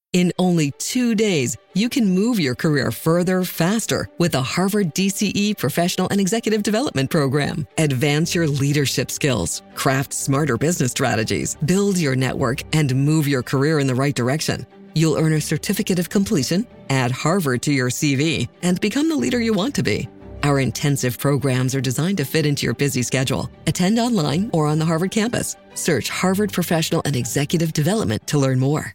In only 2 days, you can move your career further, faster with the Harvard DCE Professional and Executive Development Program. Advance your leadership skills, craft smarter business strategies, build your network, and move your career in the right direction. You'll earn a certificate of completion, add Harvard to your CV, and become the leader you want to be. Our intensive programs are designed to fit into your busy schedule. Attend online or on the Harvard campus. Search Harvard Professional and Executive Development to learn more.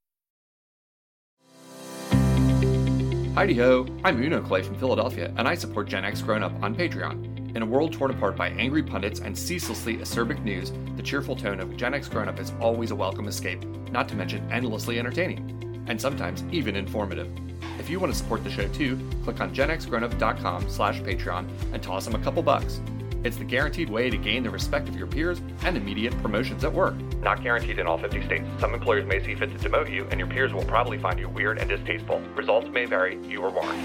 Heidi-ho, I'm Uno Clay from Philadelphia, and I support Gen X Grown Up on Patreon. In a world torn apart by angry pundits and ceaselessly acerbic news, the cheerful tone of Gen X Grown Up is always a welcome escape, not to mention endlessly entertaining, and sometimes even informative. If you want to support the show too, click on genxgrownup.com/Patreon and toss them a couple bucks. It's the guaranteed way to gain the respect of your peers and immediate promotions at work. Not guaranteed in all 50 states. Some employers may see fit to demote you, and your peers will probably find you weird and distasteful. Results may vary. You are warned.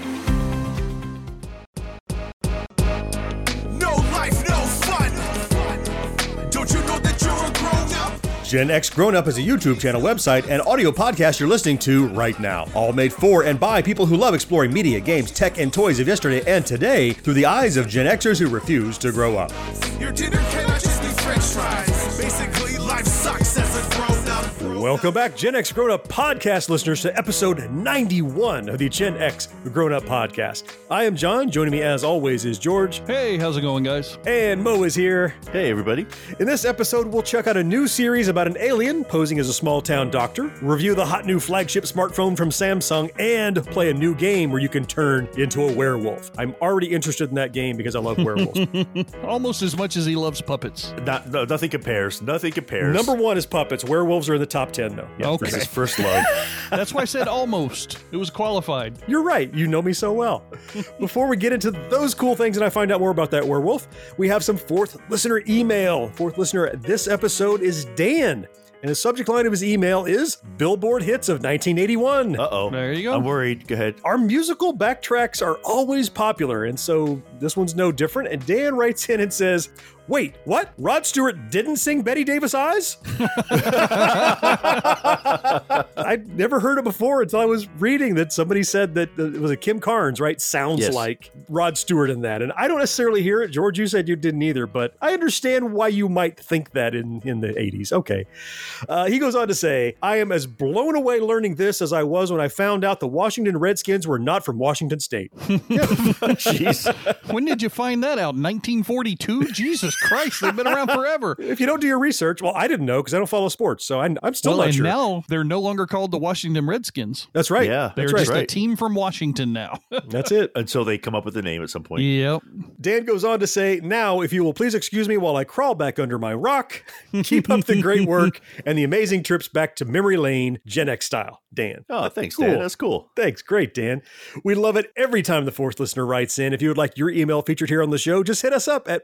No life, no fun. Don't you know that you're a grown-up? Gen X Grown Up is a YouTube channel, website, and audio podcast you're listening to right now. All made for and by people who love exploring media, games, tech, and toys of yesterday and today through the eyes of Gen Xers who refuse to grow up. Your dinner cannot just be french fries. Basically, life sucks as a grown-up. Welcome back, Gen X Grown Up podcast listeners, to episode 91 of the Gen X Grown Up podcast. I am John. Joining me as always is George. Hey, how's it going, guys? And Mo is here. Hey, everybody. In this episode, we'll check out a new series about an alien posing as a small-town doctor, review the hot new flagship smartphone from Samsung, and play a new game where you can turn into a werewolf. I'm already interested in that game because I love werewolves. Almost as much as he loves puppets. No, nothing compares. Nothing compares. Number one is puppets. Werewolves are in the top 10, though. Yeah, Okay. This is first love. That's why I said almost. It was qualified. You're right. You know me so well. Before we get into those cool things and I find out more about that werewolf, we have some fourth listener email. Fourth listener this episode is Dan. And the subject line of his email is Billboard Hits of 1981. Uh-oh. There you go. I'm worried. Go ahead. Our musical backtracks are always popular, and so this one's no different. And Dan writes in and says, wait, what? Rod Stewart didn't sing Betty Davis Eyes? I'd never heard it before until I was reading that somebody said that it was a Kim Carnes, right? Sounds Yes. like Rod Stewart in that. And I don't necessarily hear it. George, you said you didn't either, but I understand why you might think that in the 80s. Okay. He goes on to say, I am as blown away learning this as I was when I found out the Washington Redskins were not from Washington State. Jeez. When did you find that out? 1942? Jesus Christ, they've been around forever. If you don't do your research, well, I didn't know because I don't follow sports, so I'm still not and sure. now they're no longer called the Washington Redskins. That's right. Yeah, They're that's just right. a team from Washington now. That's it. Until they come up with a name at some point. Yep. Dan goes on to say, now, if you will please excuse me while I crawl back under my rock, keep up the great work and the amazing trips back to memory lane, Gen X style. Dan. Oh, thanks, Cool. Dan. That's cool. Thanks. Great, Dan. We love it every time the fourth listener writes in. If you would like your email featured here on the show, just hit us up at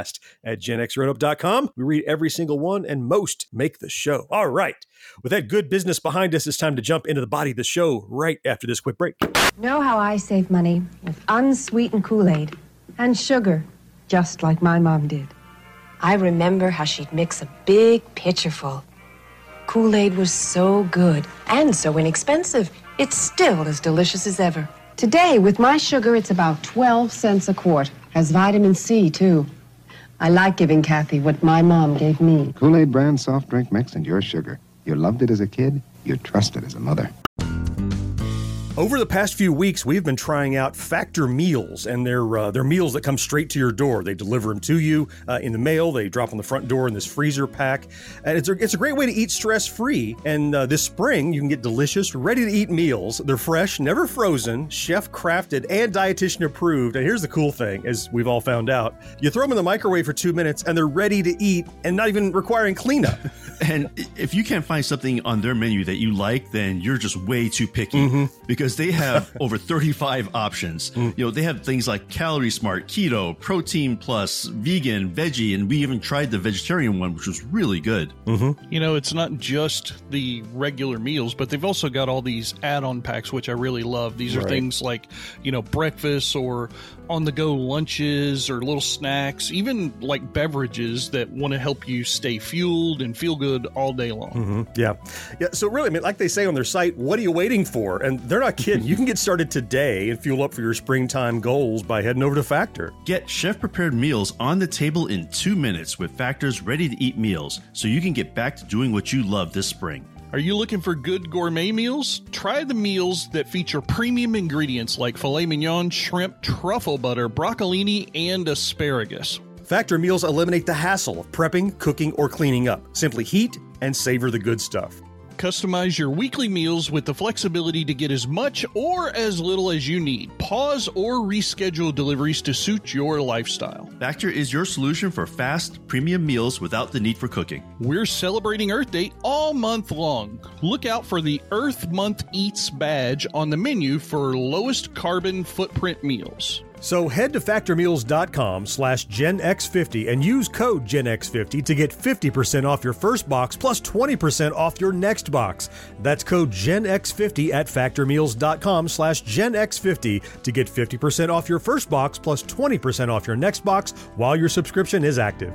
podcast@genxroadup.com. We read every single one and most make the show. All right. With that good business behind us, it's time to jump into the body of the show right after this quick break. Know how I save money? With unsweetened Kool-Aid and sugar, just like my mom did. I remember how she'd mix a big pitcher full. Kool-Aid was so good and so inexpensive. It's still as delicious as ever. Today, with my sugar, it's about 12 cents a quart. Has vitamin C, too. I like giving Kathy what my mom gave me. Kool-Aid brand soft drink mix and your sugar. You loved it as a kid, you trust it as a mother. Over the past few weeks, we've been trying out Factor meals, and they're meals that come straight to your door. They deliver them to you in the mail. They drop on the front door in this freezer pack. And it's a great way to eat stress-free. And this spring, you can get delicious, ready-to-eat meals. They're fresh, never frozen, chef-crafted, and dietitian-approved. And here's the cool thing, as we've all found out. You throw them in the microwave for 2 minutes, and they're ready to eat and not even requiring cleanup. And if you can't find something on their menu that you like, then you're just way too picky because they have over 35 options. You know, they have things like Calorie Smart, Keto, Protein Plus, Vegan, Veggie, and we even tried the vegetarian one, which was really good. You know, it's not just the regular meals, but they've also got all these add-on packs, which I really love. These are things like, you know, breakfast or on-the-go lunches or little snacks, even like beverages that want to help you stay fueled and feel good good all day long. Yeah. So really, I mean, like they say on their site, what are you waiting for? And they're not kidding. You can get started today and fuel up for your springtime goals by heading over to Factor. Get chef-prepared meals on the table in 2 minutes with Factor's ready-to-eat meals, so you can get back to doing what you love this spring. Are you looking for good gourmet meals? Try the meals that feature premium ingredients like filet mignon, shrimp, truffle butter, broccolini, and asparagus. Factor meals eliminate the hassle of prepping, cooking, or cleaning up. Simply heat and savor the good stuff. Customize your weekly meals with the flexibility to get as much or as little as you need. Pause or reschedule deliveries to suit your lifestyle. Factor is your solution for fast, premium meals without the need for cooking. We're celebrating Earth Day all month long. Look out for the Earth Month Eats badge on the menu for lowest carbon footprint meals. So head to factormeals.com/GenX50 and use code GenX50 to get 50% off your first box plus 20% off your next box. That's code GenX50 at factormeals.com/GenX50 to get 50% off your first box plus 20% off your next box while your subscription is active.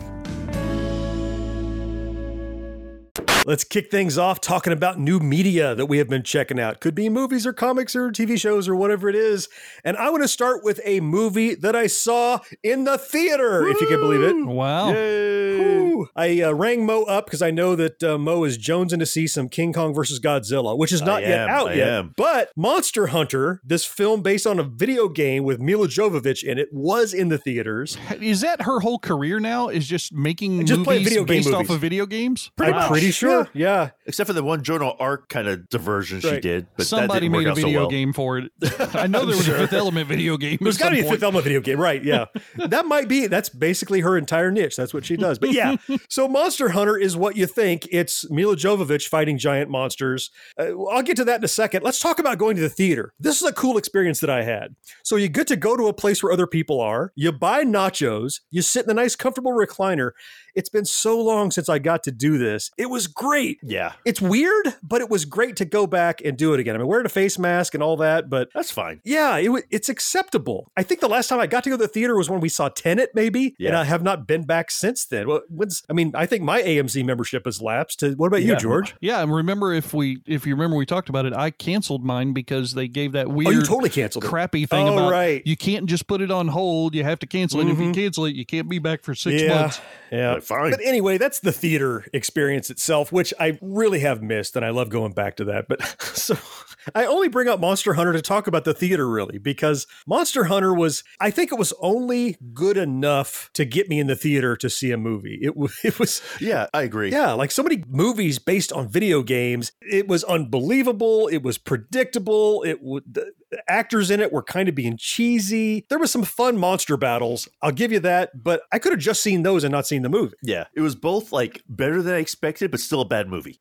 Let's kick things off talking about new media that we have been checking out. Could be movies or comics or TV shows or whatever it is. And I want to start with a movie that I saw in the theater, if you can believe it. Wow. Yay. I rang Mo up because I know that Mo is jonesing to see some King Kong versus Godzilla, which is not yet out yet. But Monster Hunter, this film based on a video game with Mila Jovovich in it, was in the theaters. Is that her whole career now? Is just making Just play movies video game based movies. off of video games? I'm pretty sure. Yeah. Except for the one Joan Arc kind of diversion she did. But Somebody that didn't made a work out so video well. game for it. I know there was a Fifth Element video game. There's got to be a Fifth Element video game, right? Yeah. That's basically her entire niche. That's what she does. But yeah, so Monster Hunter is what you think. It's Mila Jovovich fighting giant monsters. I'll get to that in a second. Let's talk about going to the theater. This is a cool experience that I had. So you get to go to a place where other people are. You buy nachos. You sit in a nice, comfortable recliner. It's been so long since I got to do this. It was great. Yeah. It's weird, but it was great to go back and do it again. I mean, wearing a face mask and all that, but That's fine. yeah, it's acceptable. I think the last time I got to go to the theater was when we saw Tenet, maybe, and I have not been back since then. Well, I think my AMC membership has lapsed. What about you, George? Yeah, and remember if you remember we talked about it, I canceled mine because they gave that weird, Oh, you totally canceled it. crappy thing Oh, about right. you can't just put it on hold. You have to cancel it. If you cancel it, you can't be back for 6 Yeah, months. yeah. But fine. But anyway, that's the theater experience itself, which I really have missed, and I love going back to that. But so I only bring up Monster Hunter to talk about the theater, really, because Monster Hunter I think it was only good enough to get me in the theater to see a movie. It was Yeah, I agree. Yeah, like so many movies based on video games. It was unbelievable. It was predictable. The actors in it were kind of being cheesy. There was some fun monster battles. I'll give you that, but I could have just seen those and not seen the movie. Yeah, it was both like better than I expected, but still a bad movie.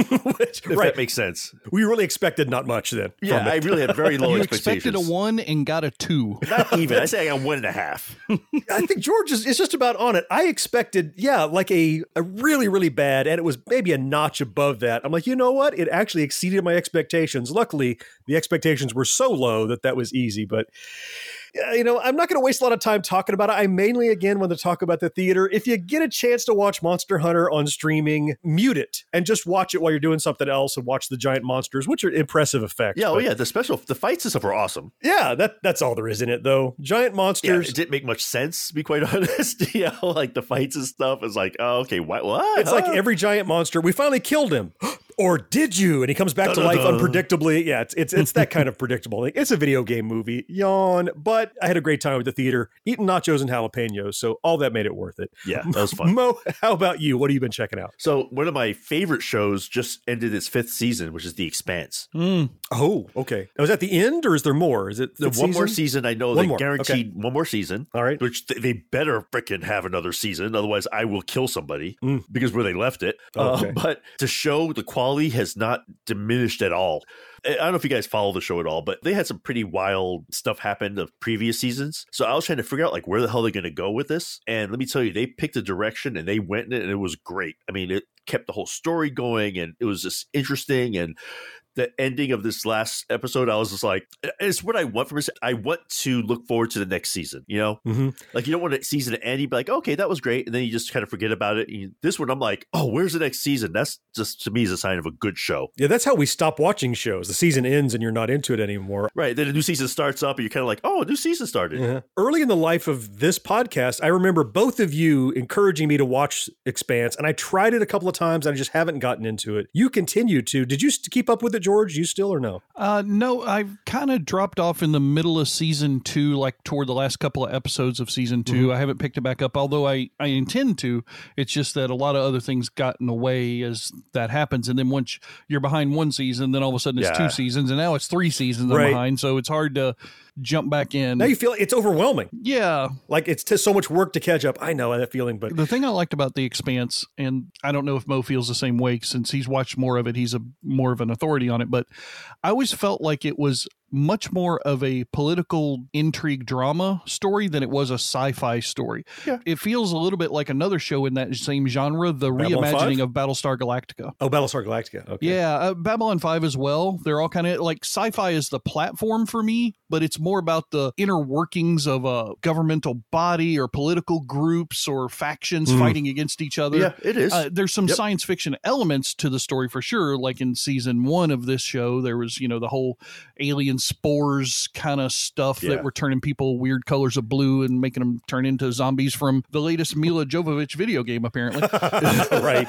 If that makes sense. We really expected not much then. Yeah, from it. I really had very low You expectations. expected a 1 and got a 2. Not even. I say I got 1.5. I think George is just about on it. I expected, like a really, really bad, and it was maybe a notch above that. I'm like, you know what? It actually exceeded my expectations. Luckily, the expectations were so low that was easy, but I'm not going to waste a lot of time talking about it. I mainly, again, want to talk about the theater. If you get a chance to watch Monster Hunter on streaming, mute it and just watch it while you're doing something else and watch the giant monsters, which are impressive effects. Yeah, the fights and stuff were awesome. Yeah, that's all there is in it, though. Giant monsters. Yeah, it didn't make much sense, to be quite honest. Like the fights and stuff is like, oh, okay, what? It's like every giant monster, we finally killed him. Or did you? And he comes back to life unpredictably. Yeah, it's that kind of predictable thing. It's a video game movie. Yawn. But I had a great time at the theater, eating nachos and jalapenos, so all that made it worth it. Yeah, that was fun. Mo, how about you? What have you been checking out? So one of my favorite shows just ended its 5th season, which is The Expanse. Oh, okay. Was that the end, or is there more? Is it One more season? I know they guaranteed one more season. All right. Which they better frickin' have another season. Otherwise, I will kill somebody because where they left it. Okay. But to show the quality has not diminished at all. I don't know if you guys follow the show at all, but they had some pretty wild stuff happen of previous seasons. So I was trying to figure out like where the hell they're going to go with this. And let me tell you, they picked a direction and they went in it and it was great. I mean, it kept the whole story going and it was just interesting. And the ending of this last episode, I was just like, it's what I want from it. I want to look forward to the next season, you know? Mm-hmm. Like, you don't want a season to end. You'd be like, okay, that was great. And then you just kind of forget about it. This one, I'm like, oh, where's the next season? That's just, to me, is a sign of a good show. Yeah, that's how we stop watching shows. The season ends and you're not into it anymore. Right. Then a new season starts up and you're kind of like, oh, a new season started. Yeah. Early in the life of this podcast, I remember both of you encouraging me to watch Expanse, and I tried it a couple of times and I just haven't gotten into it. You continue to. Did you keep up with it, George? You still or no? No, I've kind of dropped off in the middle of season 2, like toward the last couple of episodes of season 2. Mm-hmm. I haven't picked it back up, although I intend to. It's just that a lot of other things got in the way as that happens. And then once you're behind one season, then all of a sudden it's 2 seasons, and now it's 3 seasons I'm behind. So it's hard to jump back in. Now you feel it's overwhelming. Yeah. Like it's so much work to catch up. I know that feeling, but the thing I liked about The Expanse, and I don't know if Mo feels the same way since he's watched more of it, he's more of an authority on it, but I always felt like it was much more of a political intrigue drama story than it was a sci-fi story. Yeah. It feels a little bit like another show in that same genre, the Babylon reimagining 5? of Battlestar Galactica. Oh, Battlestar Galactica. Okay. Yeah, Babylon 5 as well. They're all kind of like sci-fi is the platform for me, but it's more about the inner workings of a governmental body or political groups or factions fighting against each other. Yeah, it is. There's some science fiction elements to the story for sure. Like in season 1 of this show, there was, the whole alien spores kind of stuff that were turning people weird colors of blue and making them turn into zombies from the latest Mila Jovovich video game, apparently. Right.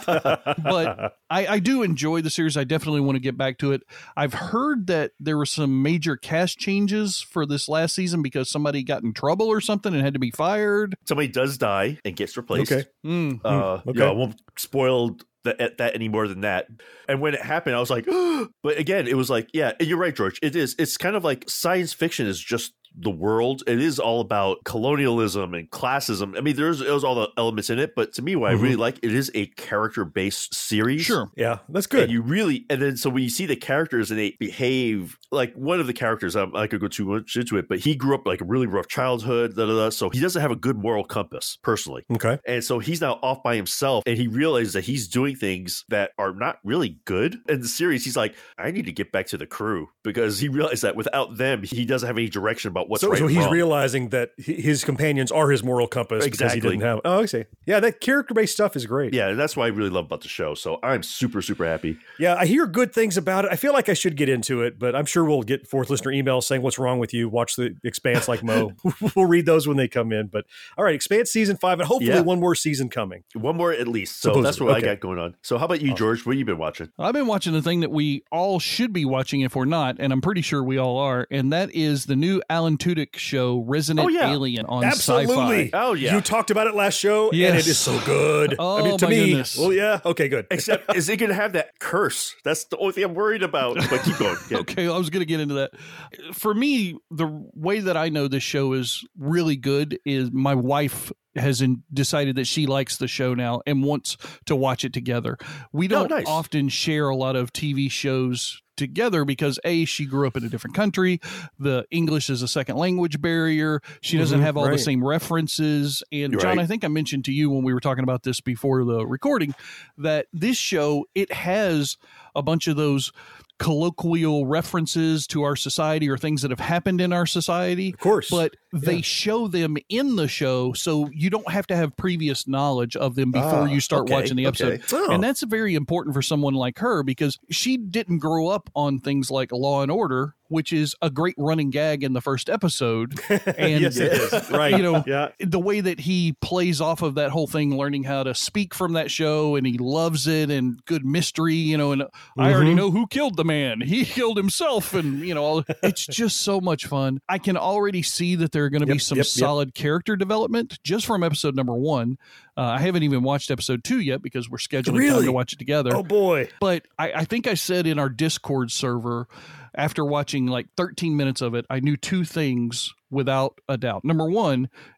But I do enjoy the series. I definitely want to get back to it. I've heard that there were some major cast changes for this last season because somebody got in trouble or something and had to be fired. Somebody does die and gets replaced. Okay. Okay. I won't spoil that any more than that. And when it happened, I was like, but again, it was like, yeah, you're right, George. It's kind of like science fiction is just the world. It is all about colonialism and classism. I mean, there's all the elements in it, but to me, what I really like, it is a character-based series. Sure. Yeah, that's good. And then so when you see the characters and they behave, like one of the characters, I could go too much into it, but he grew up like a really rough childhood, so he doesn't have a good moral compass, personally. Okay. And so he's now off by himself, and he realizes that he's doing things that are not really good. In the series, he's like, I need to get back to the crew, because he realized that without them, he doesn't have any direction about what's right so and he's wrong. realizing that his companions are his moral compass because he didn't have. Oh, I see. Yeah, that character-based stuff is great. Yeah, and that's what I really love about the show. So I'm super, super happy. Yeah, I hear good things about it. I feel like I should get into it, but I'm sure we'll get fourth listener emails saying, what's wrong with you? Watch The Expanse like Mo. We'll read those when they come in. But all right, Expanse season 5, and hopefully one more season coming. One more at least. So Supposedly. that's what I got going on. So how about you, George? What have you been watching? I've been watching the thing that we all should be watching if we're not, and I'm pretty sure we all are, and that is the new Alan Tudyk show, Resident Alien on Absolutely. Sci-Fi. Oh, yeah. You talked about it last show, and it is so good. Oh, I mean, to my me, goodness. well, yeah. Okay, good. Except, is it going to have that curse? That's the only thing I'm worried about. But keep going. Yeah. Okay, I was going to get into that. For me, the way that I know this show is really good is my wife has decided that she likes the show now and wants to watch it together. We don't often share a lot of TV shows together because she grew up in a different country. The English is a second language barrier. She doesn't have all the same references. And You're John, right. I think I mentioned to you when we were talking about this before the recording that this show, it has a bunch of those colloquial references to our society or things that have happened in our society. Of course. But they show them in the show, so you don't have to have previous knowledge of them before you start watching the episode. Oh. And that's very important for someone like her because she didn't grow up on things like Law and Order, which is a great running gag in the first episode. And Yes, it is. Right. The way that he plays off of that whole thing, learning how to speak from that show, and he loves it, and good mystery, and I already know who killed the man. He killed himself, and it's just so much fun. I can already see that there are going to be some solid character development just from episode number 1. I haven't even watched episode 2 yet because we're scheduling time to watch it together. Oh boy. But I think I said in our Discord server, after watching like 13 minutes of it, I knew 2 things without a doubt. Number 1,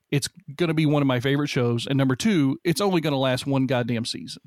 it's going to be one of my favorite shows. And number two, it's only going to last one goddamn season.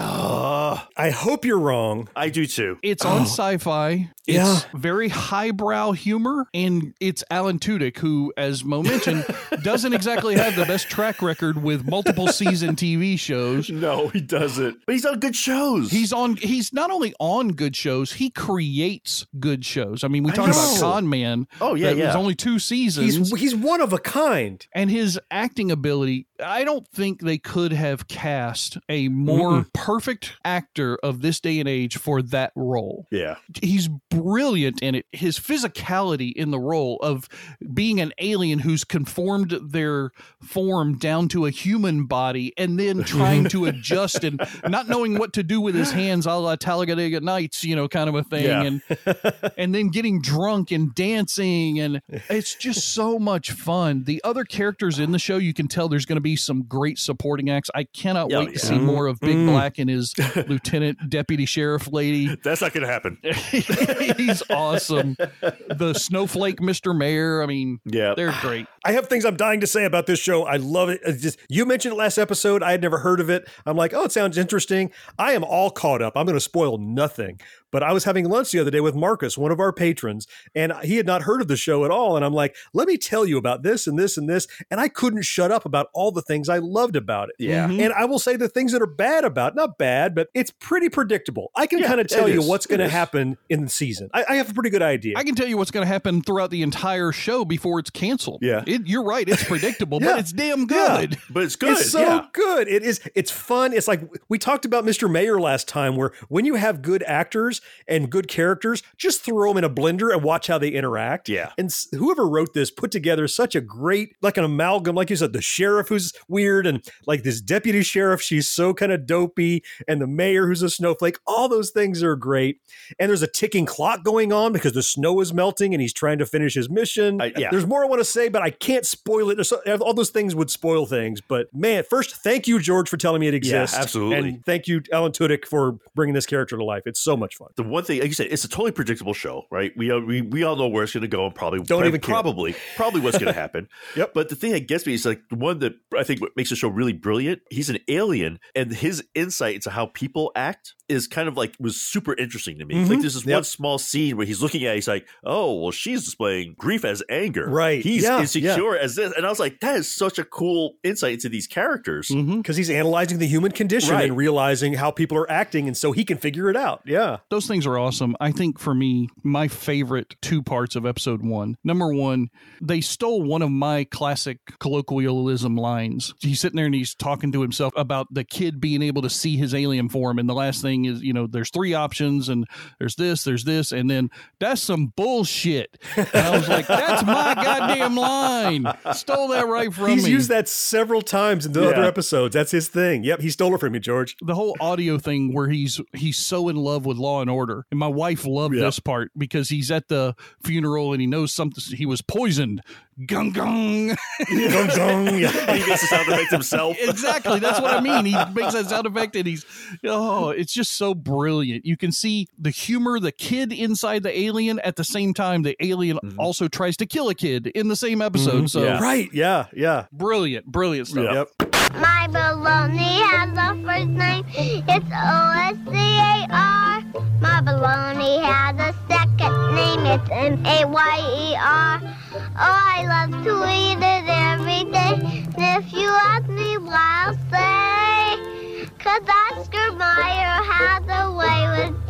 Yeah. I hope you're wrong. I do too. It's on Sci-Fi. It's very highbrow humor, and it's Alan Tudyk, who, as Mo mentioned, doesn't exactly have the best track record with multiple season TV shows. No, he doesn't. But he's on good shows. He's not only on good shows, he creates good shows. I mean, we talked about Con Man. Oh, yeah, There's only 2 seasons. He's one of a kind. And his acting ability, I don't think they could have cast a more perfect actor of this day and age for that role. Yeah. He's brilliant in it. His physicality in the role of being an alien who's conformed their form down to a human body and then trying to adjust and not knowing what to do with his hands, a la Talladega Nights, kind of a thing. Yeah. And then getting drunk and dancing. And it's just so much fun. The other characters in the show, you can tell there's going to be some great supporting acts. I cannot wait to see more of Big Black and his lieutenant deputy sheriff lady. That's not going to happen. He's awesome. The snowflake Mr. Mayor. I mean, they're great. I have things I'm dying to say about this show. I love it. You mentioned it last episode. I had never heard of it. I'm like, oh, it sounds interesting. I am all caught up. I'm going to spoil nothing. But I was having lunch the other day with Marcus, one of our patrons, and he had not heard of the show at all. And I'm like, let me tell you about this and this and this. And I couldn't shut up about all the things I loved about it. Yeah. And I will say the things that are bad about it, not bad, but it's pretty predictable. I can kind of tell you what's going to happen in the season. I have a pretty good idea. I can tell you what's going to happen throughout the entire show before it's canceled. Yeah. You're right. It's predictable, but it's damn good. Yeah. But it's good. It's so good. It is. It's fun. It's like we talked about Mr. Mayor last time, where when you have good actors and good characters, just throw them in a blender and watch how they interact. Yeah. And whoever wrote this put together such a great, like an amalgam, like you said, the sheriff who's weird and like this deputy sheriff, she's so kind of dopey, and the mayor who's a snowflake. All those things are great. And there's a ticking clock going on because the snow is melting and he's trying to finish his mission. There's more I want to say, but I can't spoil it. All those things would spoil things. But man, first, thank you, George, for telling me it exists. Yeah, absolutely. And thank you, Alan Tudyk, for bringing this character to life. It's so much fun. The one thing, like you said, it's a totally predictable show, right? We all know where it's going to go and probably what's going to happen. Yep. But the thing that gets me is like the one that I think what makes the show really brilliant. He's an alien, and his insight into how people act is kind of like was super interesting to me. Like there's this one small scene where he's looking at it, he's like, oh, well, she's displaying grief as anger. Right. He's insecure as this. And I was like, that is such a cool insight into these characters. Because he's analyzing the human condition and realizing how people are acting, and so he can figure it out. Yeah. Those things are awesome. I think for me, my favorite 2 parts of episode 1. Number 1, they stole one of my classic colloquialism lines. He's sitting there and he's talking to himself about the kid being able to see his alien form. And the last thing is, there's 3 options and there's this, and then that's some bullshit. And I was like, that's my goddamn line. Stole that right from me. He's used that several times in the other episodes. That's his thing. Yep, he stole it from you, George. The whole audio thing where he's so in love with Law and Order. And my wife loved this part because he's at the funeral and he knows something. He was poisoned. Gung gung. Gung gung. Yeah. He makes the sound effect himself. Exactly. That's what I mean. He makes that sound effect and it's just so brilliant. You can see the humor, the kid inside the alien. At the same time, the alien also tries to kill a kid in the same episode. So right. Yeah. Brilliant stuff. Yep. My baloney has a first name. It's O-S-C-A-R. My baloney has a second name. It's M-A-Y-E-R. Oh, I love to eat it every day. And if you ask me why, I'll say, 'cause Oscar Mayer has a way with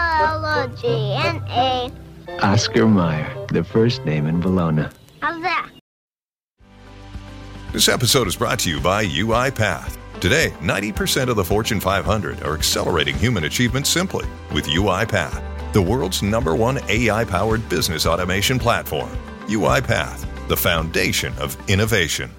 B-O-L-O-G-N-A. Oscar Mayer, the first name in Bologna. How's that? This episode is brought to you by UiPath. Today, 90% of the Fortune 500 are accelerating human achievement simply with UiPath, the world's #1 AI-powered business automation platform. UiPath, the foundation of innovation.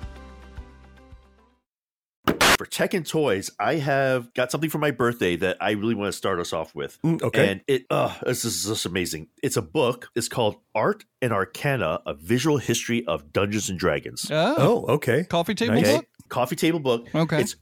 For tech and toys, I have got something for my birthday that I really want to start us off with. Okay. And this is just amazing. It's a book. It's called Art and Arcana, A Visual History of Dungeons and Dragons. Oh, okay. Coffee table Okay. book? coffee table book. Okay. It's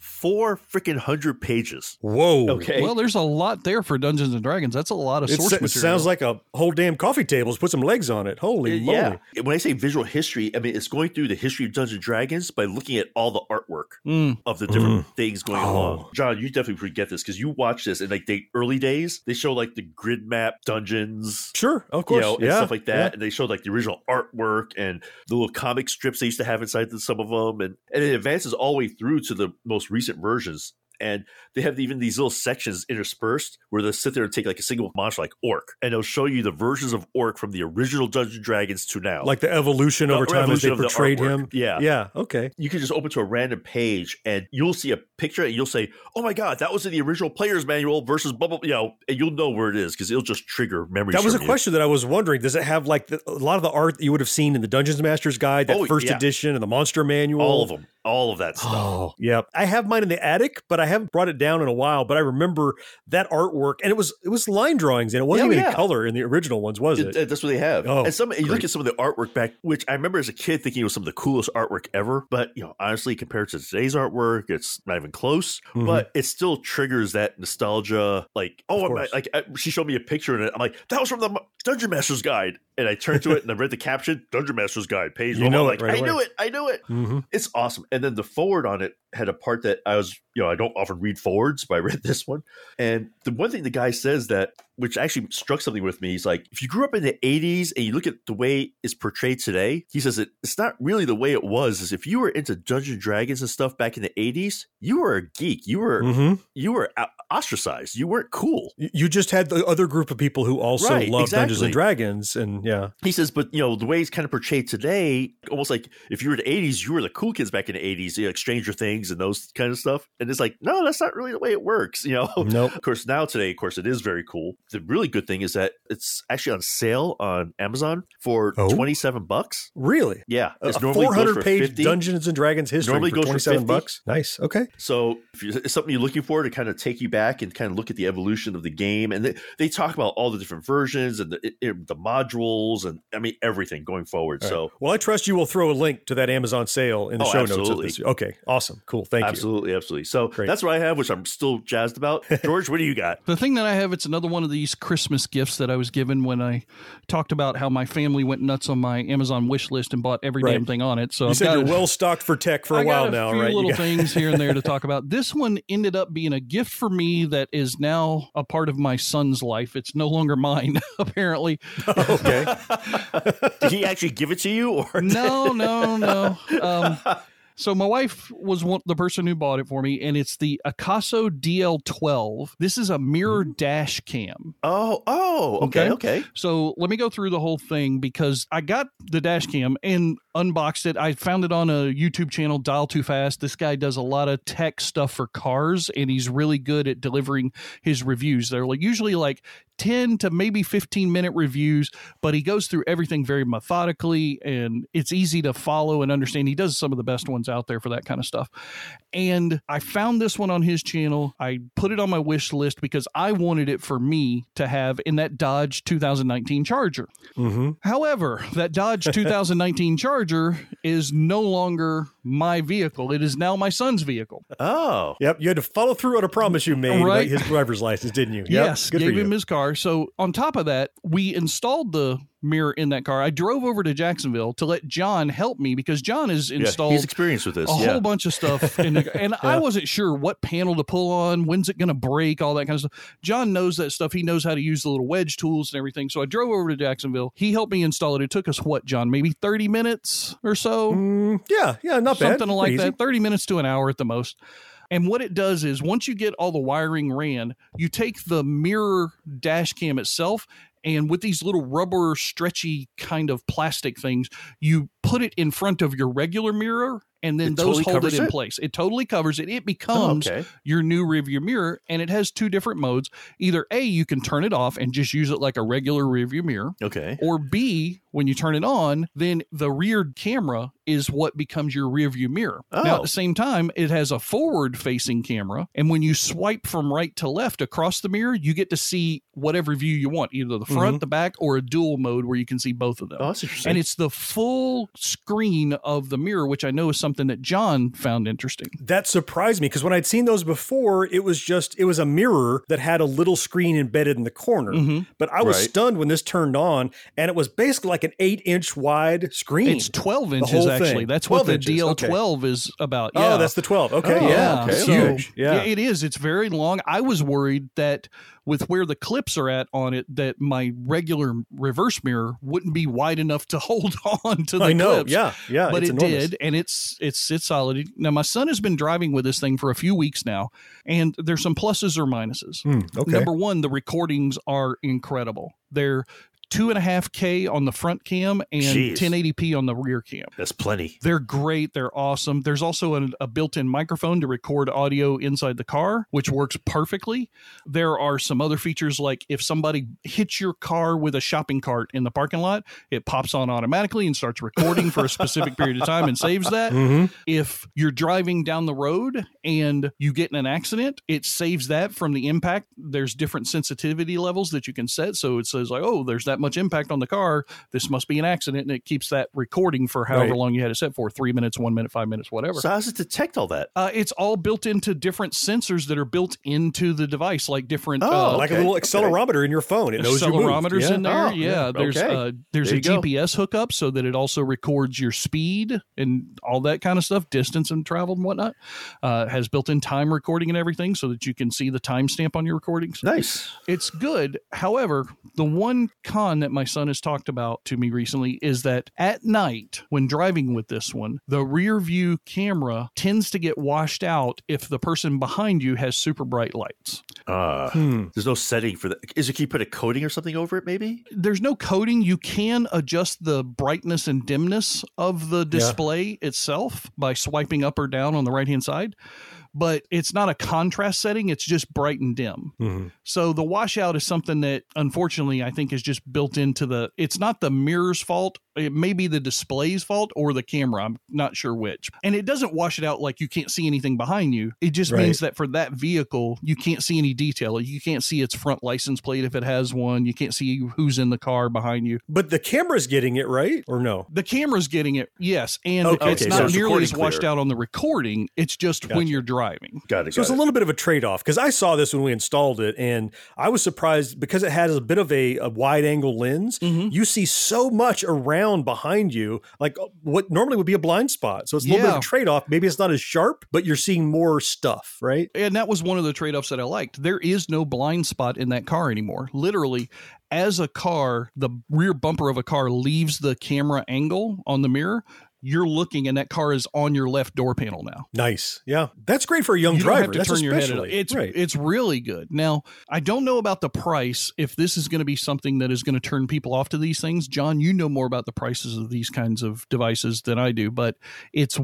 400 pages. Whoa. Okay. Well, there's a lot there for Dungeons and Dragons. That's a lot of source material. It sounds like a whole damn coffee table. Put some legs on it. Holy moly. Yeah. When I say visual history, I mean, it's going through the history of Dungeons and Dragons by looking at all the artwork of the different things going along. John, you definitely get this because you watch this in like the early days. They show like the grid map dungeons. Sure, of course. And stuff like that. Yeah. And they showed like the original artwork and the little comic strips they used to have inside some of them. And it advances all the way through to the most recent versions. And they have even these little sections interspersed where they'll sit there and take like a single monster like Orc. And they'll show you the versions of Orc from the original Dungeons & Dragons to now. Like the evolution over time as they portrayed him? Yeah. Yeah, okay. You can just open to a random page and you'll see a picture and you'll say, oh my God, that was in the original player's manual versus blah, blah, and you'll know where it is because it'll just trigger memories. That was a question that I was wondering. Does it have like a lot of the art that you would have seen in the Dungeons Master's Guide, that first edition and the Monster Manual? All of them. All of that stuff. Oh, yeah. I have mine in the attic, but I haven't brought it down in a while. But I remember that artwork, and it was line drawings, and it wasn't even in color in the original ones, was it? That's what they have. Oh, and you look at some of the artwork back, which I remember as a kid thinking it was some of the coolest artwork ever. But honestly, compared to today's artwork, it's not even close. But it still triggers that nostalgia. Like, she showed me a picture, and I'm like, that was from the Dungeon Master's Guide. And I turned to it and I read the caption, Dungeon Master's Guide, page 1. I'm like, I knew it. It's awesome. And then the forward on it had a part that I was, I don't often read forwards, but I read this one. And the one thing the guy says that, which actually struck something with me, he's like, if you grew up in the 80s and you look at the way it's portrayed today, he says it's not really the way it was. Is if you were into Dungeons and Dragons and stuff back in the 80s, you were a geek. You were ostracized. You weren't cool. You just had the other group of people who also loved Dungeons and Dragons. And yeah. He says, but the way it's kind of portrayed today, almost like if you were in the 80s, you were the cool kids back in the 80s, like Stranger Things and those kind of stuff. And it's like, no, that's not really the way it works. Nope. Of course, today, it is very cool. The really good thing is that it's actually on sale on Amazon for $27. Really? Yeah. It's 400-page Dungeons and Dragons history normally for $27. Nice. Okay. So if it's something you're looking for to kind of take you back and kind of look at the evolution of the game, and they talk about all the different versions and the modules and everything going forward. All so right. Well, I trust you will throw a link to that Amazon sale in the show notes of this. Okay. Awesome. Cool. Thank you. Absolutely. So that's what I have, which I'm still jazzed about. George, what do you got? The thing that I have, it's another one of these Christmas gifts that I was given when I talked about how my family went nuts on my Amazon wish list and bought every damn thing on it. So you said you're well stocked for tech for a while now, right? A few little things here and there to talk about. This one ended up being a gift for me that is now a part of my son's life. It's no longer mine, apparently. Okay. Did he actually give it to you? Or No. So my wife was the person who bought it for me, and it's the Akaso DL12. This is a mirror dash cam. Oh, okay. So let me go through the whole thing because I got the dash cam and unboxed it. I found it on a YouTube channel, Dial Too Fast. This guy does a lot of tech stuff for cars, and he's really good at delivering his reviews. They're usually 10 to maybe 15-minute reviews, but he goes through everything very methodically, and it's easy to follow and understand. He does some of the best ones out there for that kind of stuff. And I found this one on his channel. I put it on my wish list because I wanted it for me to have in that Dodge 2019 Charger. However, that Dodge 2019 Charger is no longer my vehicle. It is now my son's vehicle. Oh. Yep. You had to follow through on a promise you made about his driver's license, didn't you? Yep. Yes. Gave him his car. So on top of that, we installed the mirror in that car. I drove over to Jacksonville to let John help me because John has installed he's experienced with this. a whole bunch of stuff in the, and I wasn't sure what panel to pull on, when's it going to break, all that kind of stuff. John knows that stuff. He knows how to use the little wedge tools and everything. So I drove over to Jacksonville. He helped me install it. It took us John, maybe 30 minutes or so? Yeah, not bad. Something like that. 30 minutes to an hour at the most. And what it does is once you get all the wiring ran, you take the mirror dash cam itself, and with these little rubber stretchy kind of plastic things, you put it in front of your regular mirror, and then those hold it in place. It totally covers it. It becomes your new rearview mirror, and it has two different modes. Either A, you can turn it off and just use it like a regular rearview mirror. Okay. Or B, when you turn it on, then the rear camera is what becomes your rearview mirror. Now, at the same time, it has a forward-facing camera, and when you swipe from right to left across the mirror, you get to see whatever view you want, either the front, the back, or a dual mode where you can see both of them. Oh, that's interesting. And it's the full screen of the mirror, which I know is something that John found interesting. That surprised me because when I'd seen those before, it was a mirror that had a little screen embedded in the corner. But I was stunned when this turned on, and it was basically like an 8-inch wide screen. It's 12 inches, actually. That's what the DL12 is about. Yeah. Oh, that's the 12. Okay. Yeah. It's So, huge. Yeah, it is. It's very long. I was worried that with where the clips are at on it, that my regular reverse mirror wouldn't be wide enough to hold on to the clips. Yeah. But it's it enormous. did, and it sits solid. Now, my son has been driving with this thing for a few weeks now, and there's some pluses or minuses. Okay. Number one, the recordings are incredible. They're 2.5K on the front cam and 1080p on the rear cam. That's plenty. They're great. They're awesome. There's also a built-in microphone to record audio inside the car, which works perfectly. There are some other features like if somebody hits your car with a shopping cart in the parking lot, it pops on automatically and starts recording for a specific period of time and saves that. If you're driving down the road and you get in an accident, it saves that from the impact. There's different sensitivity levels that you can set. So it says like, oh, there's that much impact on the car, this must be an accident, and it keeps that recording for however long you had it set for, 3 minutes, 1 minute, 5 minutes, whatever. So how does it detect all that? It's all built into different sensors that are built into the device, like different like a little accelerometer in your phone. It knows you moved. Accelerometers in there. There's There a GPS hookup so that it also records your speed and all that kind of stuff, distance and travel and whatnot. Has built-in time recording and everything so that you can see the timestamp on your recordings. Nice. It's good. However, the one con that my son has talked about to me recently is that at night when driving with this one, the rear view camera tends to get washed out if the person behind you has super bright lights. There's no setting for that. Can you put a coating or something over it maybe? There's no coating. You can adjust the brightness and dimness of the display itself by swiping up or down on the right-hand side. But it's not a contrast setting. It's just bright and dim. So the washout is something that, unfortunately, I think is just built into it's not the mirror's fault. It may be the display's fault or the camera. I'm not sure which. And it doesn't wash it out like you can't see anything behind you. It just means that for that vehicle, you can't see any detail. You can't see its front license plate if it has one. You can't see who's in the car behind you. But the camera's getting it, right? Or no? The camera's getting it, yes. And it's not nearly as washed out on the recording. It's just when you're driving. Got it. So it's a little bit of a trade-off because I saw this when we installed it, and I was surprised because it has a bit of a wide-angle lens. You see so much around behind you, like what normally would be a blind spot. So it's a little bit of a trade-off. Maybe it's not as sharp, but you're seeing more stuff, right? And that was one of the trade-offs that I liked. There is no blind spot in that car anymore. Literally, as a car, the rear bumper of a car leaves the camera angle on the mirror, you're looking and that car is on your left door panel now. Nice. Yeah. That's great for a young you driver. Don't have to turn your head at all. It's really good. Now, I don't know about the price, if this is going to be something that is going to turn people off to these things. John, you know more about the prices of these kinds of devices than I do, but it's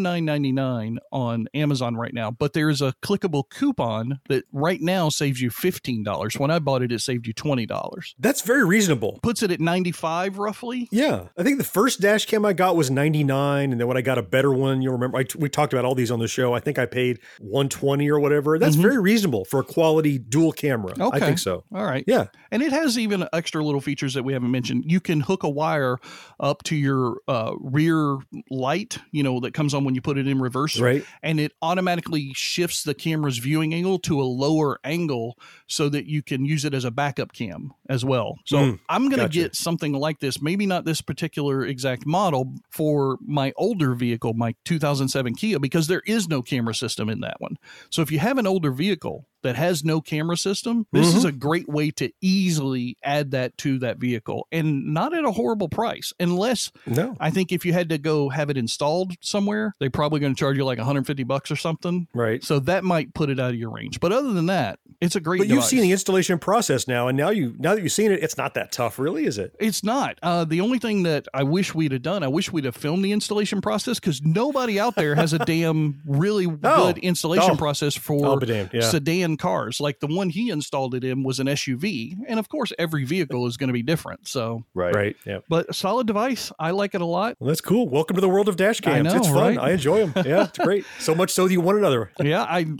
$109.99 on Amazon right now. But there is a clickable coupon that right now saves you $15. When I bought it, it saved you $20. That's very reasonable. Puts it at $95 roughly. Yeah. I think the first dash cam I got was $99, and then when I got a better one, you'll remember we talked about all these on the show. I think I paid $120 or whatever. That's very reasonable for a quality dual camera. Okay. I think so. All right. Yeah. And it has even extra little features that we haven't mentioned. You can hook a wire up to your rear light, that comes on when you put it in reverse. Right. And it automatically shifts the camera's viewing angle to a lower angle so that you can use it as a backup cam as well. So I'm going to get something like this, maybe not this particular exact model, for my older vehicle, my 2007 Kia, because there is no camera system in that one. So if you have an older vehicle that has no camera system, this is a great way to easily add that to that vehicle, and not at a horrible price. Unless, I think if you had to go have it installed somewhere, they're probably going to charge you like $150 or something. Right. So that might put it out of your range. But other than that, it's a great device. You've seen the installation process now, and now that you've seen it, it's not that tough, really, is it? It's not. The only thing that I wish we'd have done, I wish we'd have filmed the installation process, because nobody out there has a damn really good installation process for sedan cars. Like the one he installed it in was an SUV, and of course every vehicle is going to be different. So right. Yeah. But a solid device. I like it a lot. Well, that's cool. Welcome to the world of dash cams. I know, it's fun. right? I enjoy them. Yeah, it's great. So much so that you want another. Yeah, I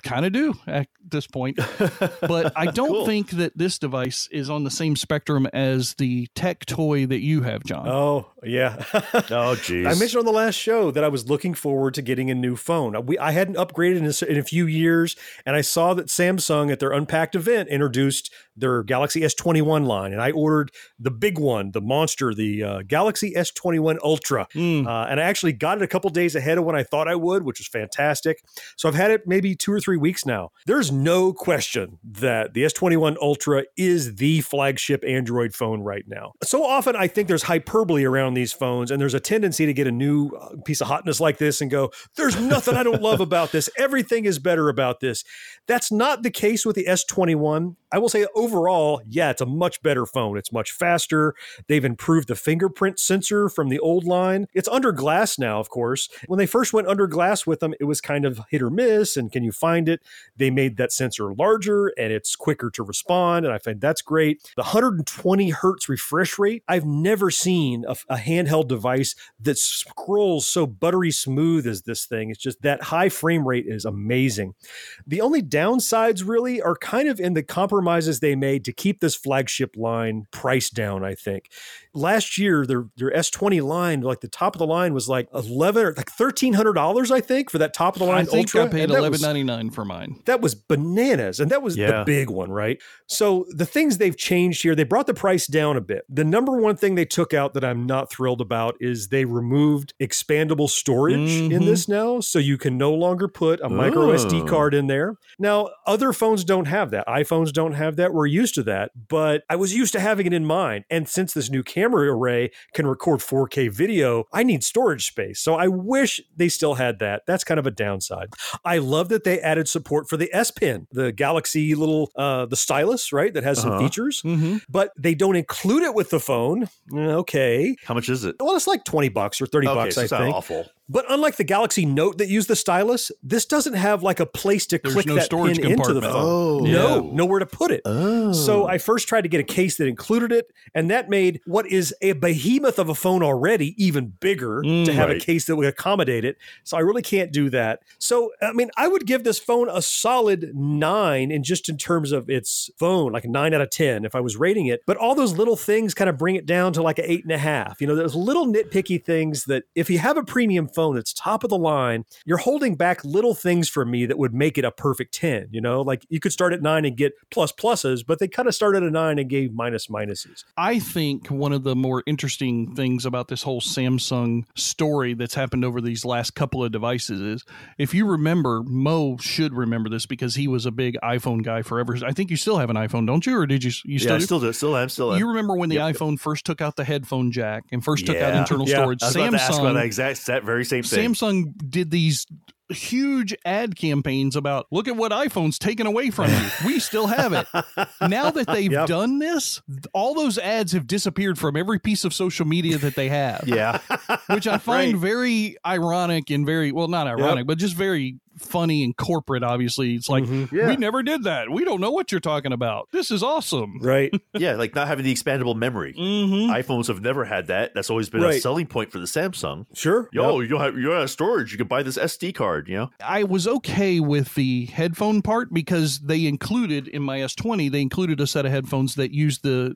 kind of do at this point. But I don't Cool. think that this device is on the same spectrum as the tech toy that you have, John. Oh, yeah. Oh, geez. I mentioned on the last show that I was looking forward to getting a new phone. I hadn't upgraded in a few years, and I saw that Samsung at their Unpacked event introduced their Galaxy S21 line, and I ordered the big one, the monster, the Galaxy S21 Ultra. And I actually got it a couple days ahead of when I thought I would, which was fantastic. So I've had it maybe 2 or 3 weeks now. There's no question that the S21 Ultra is the flagship Android phone right now. So often I think there's hyperbole around these phones, and there's a tendency to get a new piece of hotness like this and go, there's nothing I don't love about this. Everything is better about this. That's not the case with the S21. I will say overall, yeah, it's a much better phone. It's much faster. They've improved the fingerprint sensor from the old line. It's under glass now, of course. When they first went under glass with them, it was kind of hit or miss, and can you find it? They made that sensor larger, and it's quicker to respond, and I find that's great. The 120 hertz refresh rate, I've never seen a handheld device that scrolls so buttery smooth as this thing. It's just that high frame rate is amazing. The only downsides really are kind of in the compromises they made to keep this flagship line priced down, I think. Last year, their S20 line, like the top of the line was like $1,100 or like $1,300, I think, for that top of the line I think Ultra. I paid $11.99 for mine. That was bananas. And that was the big one, right? So the things they've changed here, they brought the price down a bit. The number one thing they took out that I'm not thrilled about is they removed expandable storage in this now. So you can no longer put a micro SD card in there. Now, other phones don't have that. iPhones don't have that. We're used to that. But I was used to having it in mine. And since this new camera array can record 4K video, I need storage space. So I wish they still had that. That's kind of a downside. I love that they added support for the S Pen, the Galaxy little, the stylus, right? That has some features, but they don't include it with the phone. Okay. How much is it? Well, it's like $20 or $30, so I it's not think. awful. But unlike the Galaxy Note that used the stylus, this doesn't have like a place to click no that storage pin into the compartment. phone. No, nowhere to put it. So I first tried to get a case that included it, and that made what is a behemoth of a phone already even bigger to have a case that would accommodate it. So I really can't do that. So, I mean, I would give this phone a solid 9 in terms of its phone, like a 9 out of 10 if I was rating it. But all those little things kind of bring it down to like an 8.5. You know, those little nitpicky things that if you have a premium phone that's top of the line, you're holding back little things from me that would make it a perfect 10. You know, like you could start at 9 and get pluses, but they kind of started at 9 and gave minuses. I think one of the more interesting things about this whole Samsung story that's happened over these last couple of devices is, if you remember, Mo should remember this because he was a big iPhone guy forever. I think you still have an iPhone, don't you? Or did you still? Yeah, I do? still do. Still am. You remember when the iPhone first took out the headphone jack and first took out internal storage? I was about to ask about that very same thing. Samsung did these huge ad campaigns about, look at what iPhone's taken away from you. We still have it. Now that they've done this, all those ads have disappeared from every piece of social media that they have. Yeah. Which I find very ironic and very, well, not ironic, but just very funny and corporate. Obviously, it's like, we never did that. We don't know what you're talking about. This is awesome. Right. Yeah, like not having the expandable memory. iPhones have never had that. That's always been a selling point for the Samsung. Sure. You're out of storage. You can buy this SD card, you know? I was okay with the headphone part because they included in my S20, they included a set of headphones that use the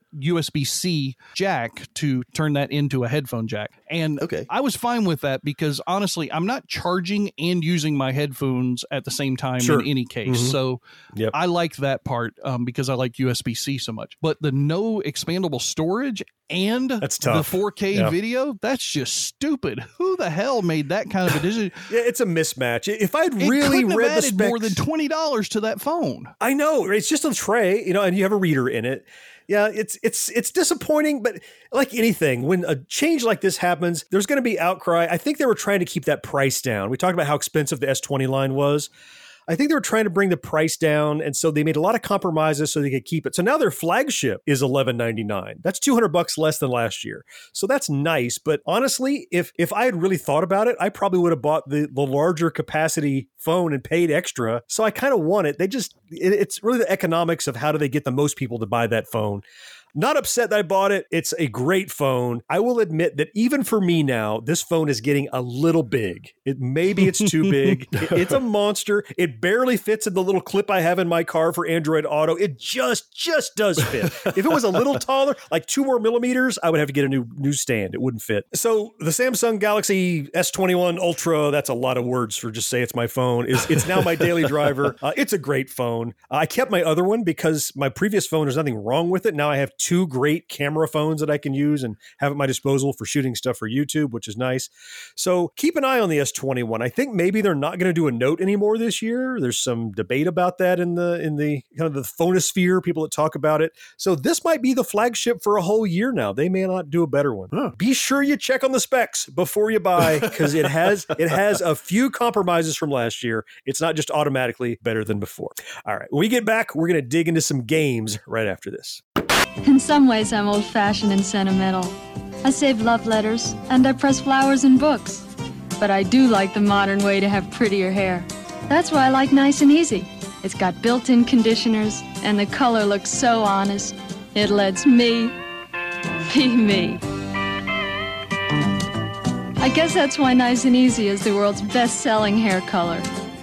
USB-C jack to turn that into a headphone jack. And I was fine with that because honestly, I'm not charging and using my headphones at the same time in any case. So I like that part because I like USB-C so much. But the no expandable storage and the 4K video, that's just stupid. Who the hell made that kind of a decision? Yeah, it's a mismatch. If I'd really read the specs, more than $20 to that phone. I know, it's just a tray, you know, and you have a reader in it. Yeah, it's disappointing, but like anything, when a change like this happens, there's going to be outcry. I think they were trying to keep that price down. We talked about how expensive the S20 line was. I think they were trying to bring the price down, and so they made a lot of compromises so they could keep it. So now their flagship is $11.99. That's $200 less than last year. So that's nice. But honestly, if I had really thought about it, I probably would have bought the larger capacity phone and paid extra. So I kind of want it. It's really the economics of how do they get the most people to buy that phone. Not upset that I bought it. It's a great phone. I will admit that even for me now, this phone is getting a little big. Maybe it's too big. It's a monster. It barely fits in the little clip I have in my car for Android Auto. It just does fit. If it was a little taller, like 2 more millimeters, I would have to get a new stand. It wouldn't fit. So the Samsung Galaxy S21 Ultra, that's a lot of words for just say it's my phone, it's now my daily driver. It's a great phone. I kept my other one because my previous phone, there's nothing wrong with it. Now I have 2 great camera phones that I can use and have at my disposal for shooting stuff for YouTube, which is nice. So keep an eye on the S21. I think maybe they're not going to do a Note anymore this year. There's some debate about that in the kind of the phonosphere, people that talk about it. So this might be the flagship for a whole year now. They may not do a better one. Be sure you check on the specs before you buy, because it has a few compromises from last year. It's not just automatically better than before. All right, when we get back, we're going to dig into some games right after this. In some ways, I'm old-fashioned and sentimental. I save love letters, and I press flowers in books. But I do like the modern way to have prettier hair. That's why I like Nice and Easy. It's got built-in conditioners, and the color looks so honest. It lets me be me. I guess that's why Nice and Easy is the world's best-selling hair color.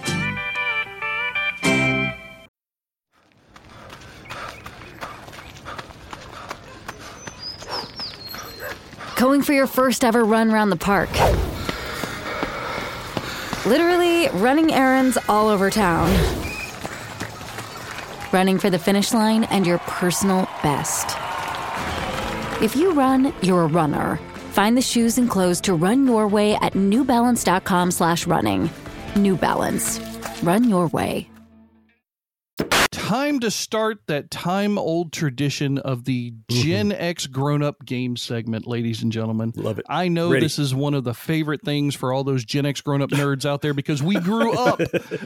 Going for your first ever run around the park. Literally running errands all over town. Running for the finish line and your personal best. If you run, you're a runner. Find the shoes and clothes to run your way at newbalance.com/running. New Balance. Run your way. Time to start that time-old tradition of the Gen X grown-up game segment, ladies and gentlemen. Love it. I know this is one of the favorite things for all those Gen X grown-up nerds out there, because we grew up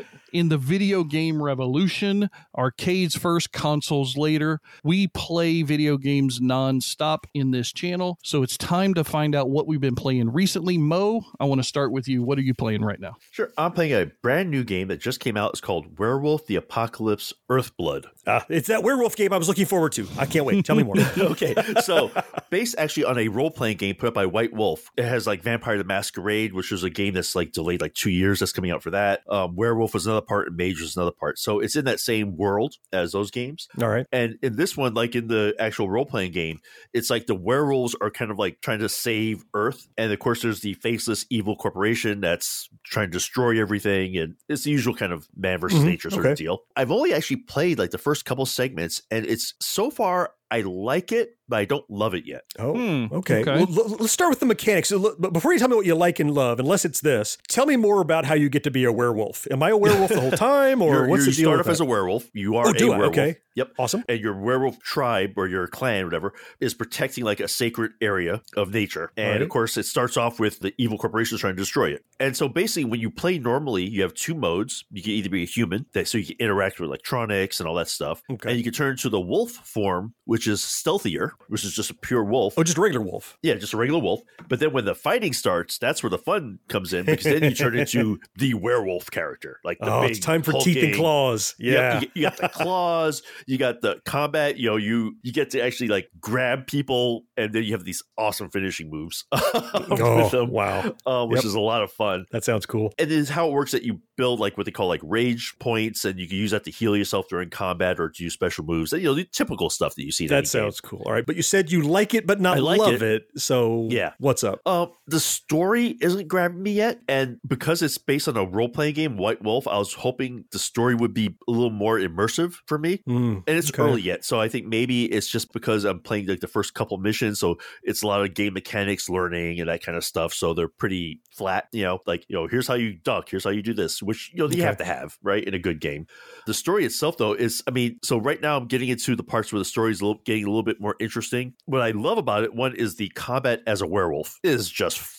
in the video game revolution. Arcades first, consoles later. We play video games nonstop in this channel, so it's time to find out what we've been playing recently. Mo, I want to start with you. What are you playing right now? Sure. I'm playing a brand new game that just came out. It's called Werewolf: The Apocalypse Earthblood. It's that werewolf game I was looking forward to. I can't wait. Tell me more. Okay. So based actually on a role-playing game put up by White Wolf. It has like Vampire the Masquerade, which is a game that's like delayed like 2 years. That's coming out for that. Werewolf was another part and Mage was another part. So it's in that same world as those games. All right. And in this one, like in the actual role-playing game, it's like the werewolves are kind of like trying to save Earth. And of course, there's the faceless evil corporation that's trying to destroy everything. And it's the usual kind of man versus nature sort of deal. I've only actually played like the first couple segments, and it's so far I like it, but I don't love it yet. Okay. Well, let's start with the mechanics. But before you tell me what you like and love, unless it's this, tell me more about how you get to be a werewolf. Am I a werewolf the whole time, or what's the deal? You start off as a werewolf. You are a werewolf. Okay. Yep. Awesome. And your werewolf tribe or your clan, whatever, is protecting like a sacred area of nature. And of course, it starts off with the evil corporations trying to destroy it. And so basically, when you play normally, you have 2 modes. You can either be a human, so you can interact with electronics and all that stuff. Okay. And you can turn to the wolf form, which is stealthier, which is just a pure wolf. Oh, just a regular wolf. Yeah, just a regular wolf. But then when the fighting starts, that's where the fun comes in, because then you turn into the werewolf character. Like the big it's time for hulking, teeth and claws. Yeah. You got the claws, you got the combat, you get to actually like grab people, and then you have these awesome finishing moves with them. Wow. Which is a lot of fun. That sounds cool. And this is how it works, that you build like what they call like rage points, and you can use that to heal yourself during combat or to use special moves. And, the typical stuff that you see. That sounds cool. All right. But you said you like it, but not love it. So yeah, what's up? The story isn't grabbing me yet. And because it's based on a role-playing game, White Wolf, I was hoping the story would be a little more immersive for me. And it's early yet. So I think maybe it's just because I'm playing like the first couple missions. So it's a lot of game mechanics learning and that kind of stuff. So they're pretty flat, here's how you duck, here's how you do this, which, you have to have, right, in a good game. The story itself, though, is, so right now I'm getting into the parts where the story is getting a little bit more interesting. What I love about it, one, is the combat as a werewolf is just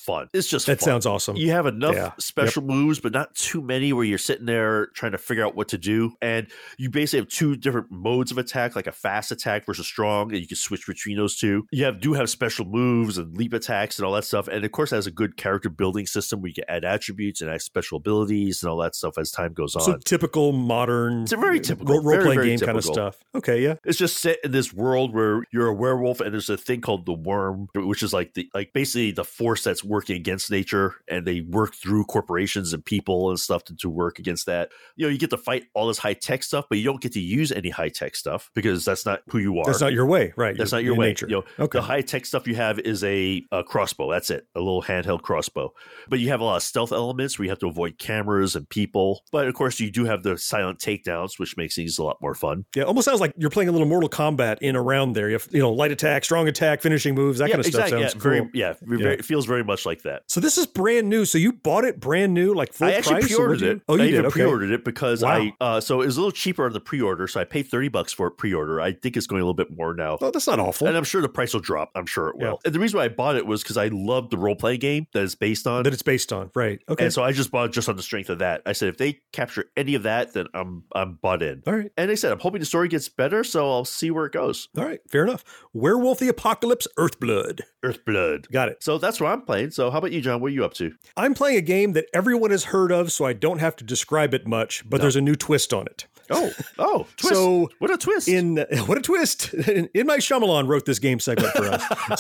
fun. It's just that fun. sounds awesome. You have enough special moves, but not too many where you're sitting there trying to figure out what to do. And you basically have two different modes of attack, like a fast attack versus strong, and you can switch between those two. You do have special moves and leap attacks and all that stuff. And of course, it has a good character building system where you can add attributes and add special abilities and all that stuff as time goes on. So typical modern, it's a very typical role-playing game typical kind of stuff. Okay, yeah. It's just set in this world where you're a werewolf and there's a thing called the worm, which is like basically the force that's working against nature, and they work through corporations and people and stuff to work against that. You get to fight all this high-tech stuff, but you don't get to use any high-tech stuff because that's not who you are. That's not your way, right? That's not your way. Nature. The high-tech stuff you have is a crossbow. That's it, a little handheld crossbow. But you have a lot of stealth elements where you have to avoid cameras and people. But of course, you do have the silent takedowns, which makes things a lot more fun. Yeah, almost sounds like you're playing a little Mortal Kombat in around there. You have, light attack, strong attack, finishing moves, that kind of stuff. Sounds cool. It feels very much like that. So this is brand new. So you bought it brand new, like full price? I actually pre-ordered it. Oh, you did? Okay. Pre-ordered it because so it was a little cheaper on the pre-order. So I paid $30 for it pre-order. I think it's going a little bit more now. Oh, that's not awful. And I'm sure the price will drop. I'm sure it will. Yeah. And the reason why I bought it was because I love the role-playing game that it's based on. Right. Okay. And so I just bought it just on the strength of that. I said, if they capture any of that, then I'm bought in. All right. And they said, I'm hoping the story gets better, so I'll see where it goes. All right. Fair enough. Werewolf the Apocalypse, Earthblood. Got it. So that's what I'm playing. So how about you, John? What are you up to? I'm playing a game that everyone has heard of, so I don't have to describe it much, but there's a new twist on it. Oh, twist. So what a twist. What a twist. In my Shyamalan wrote this game segment for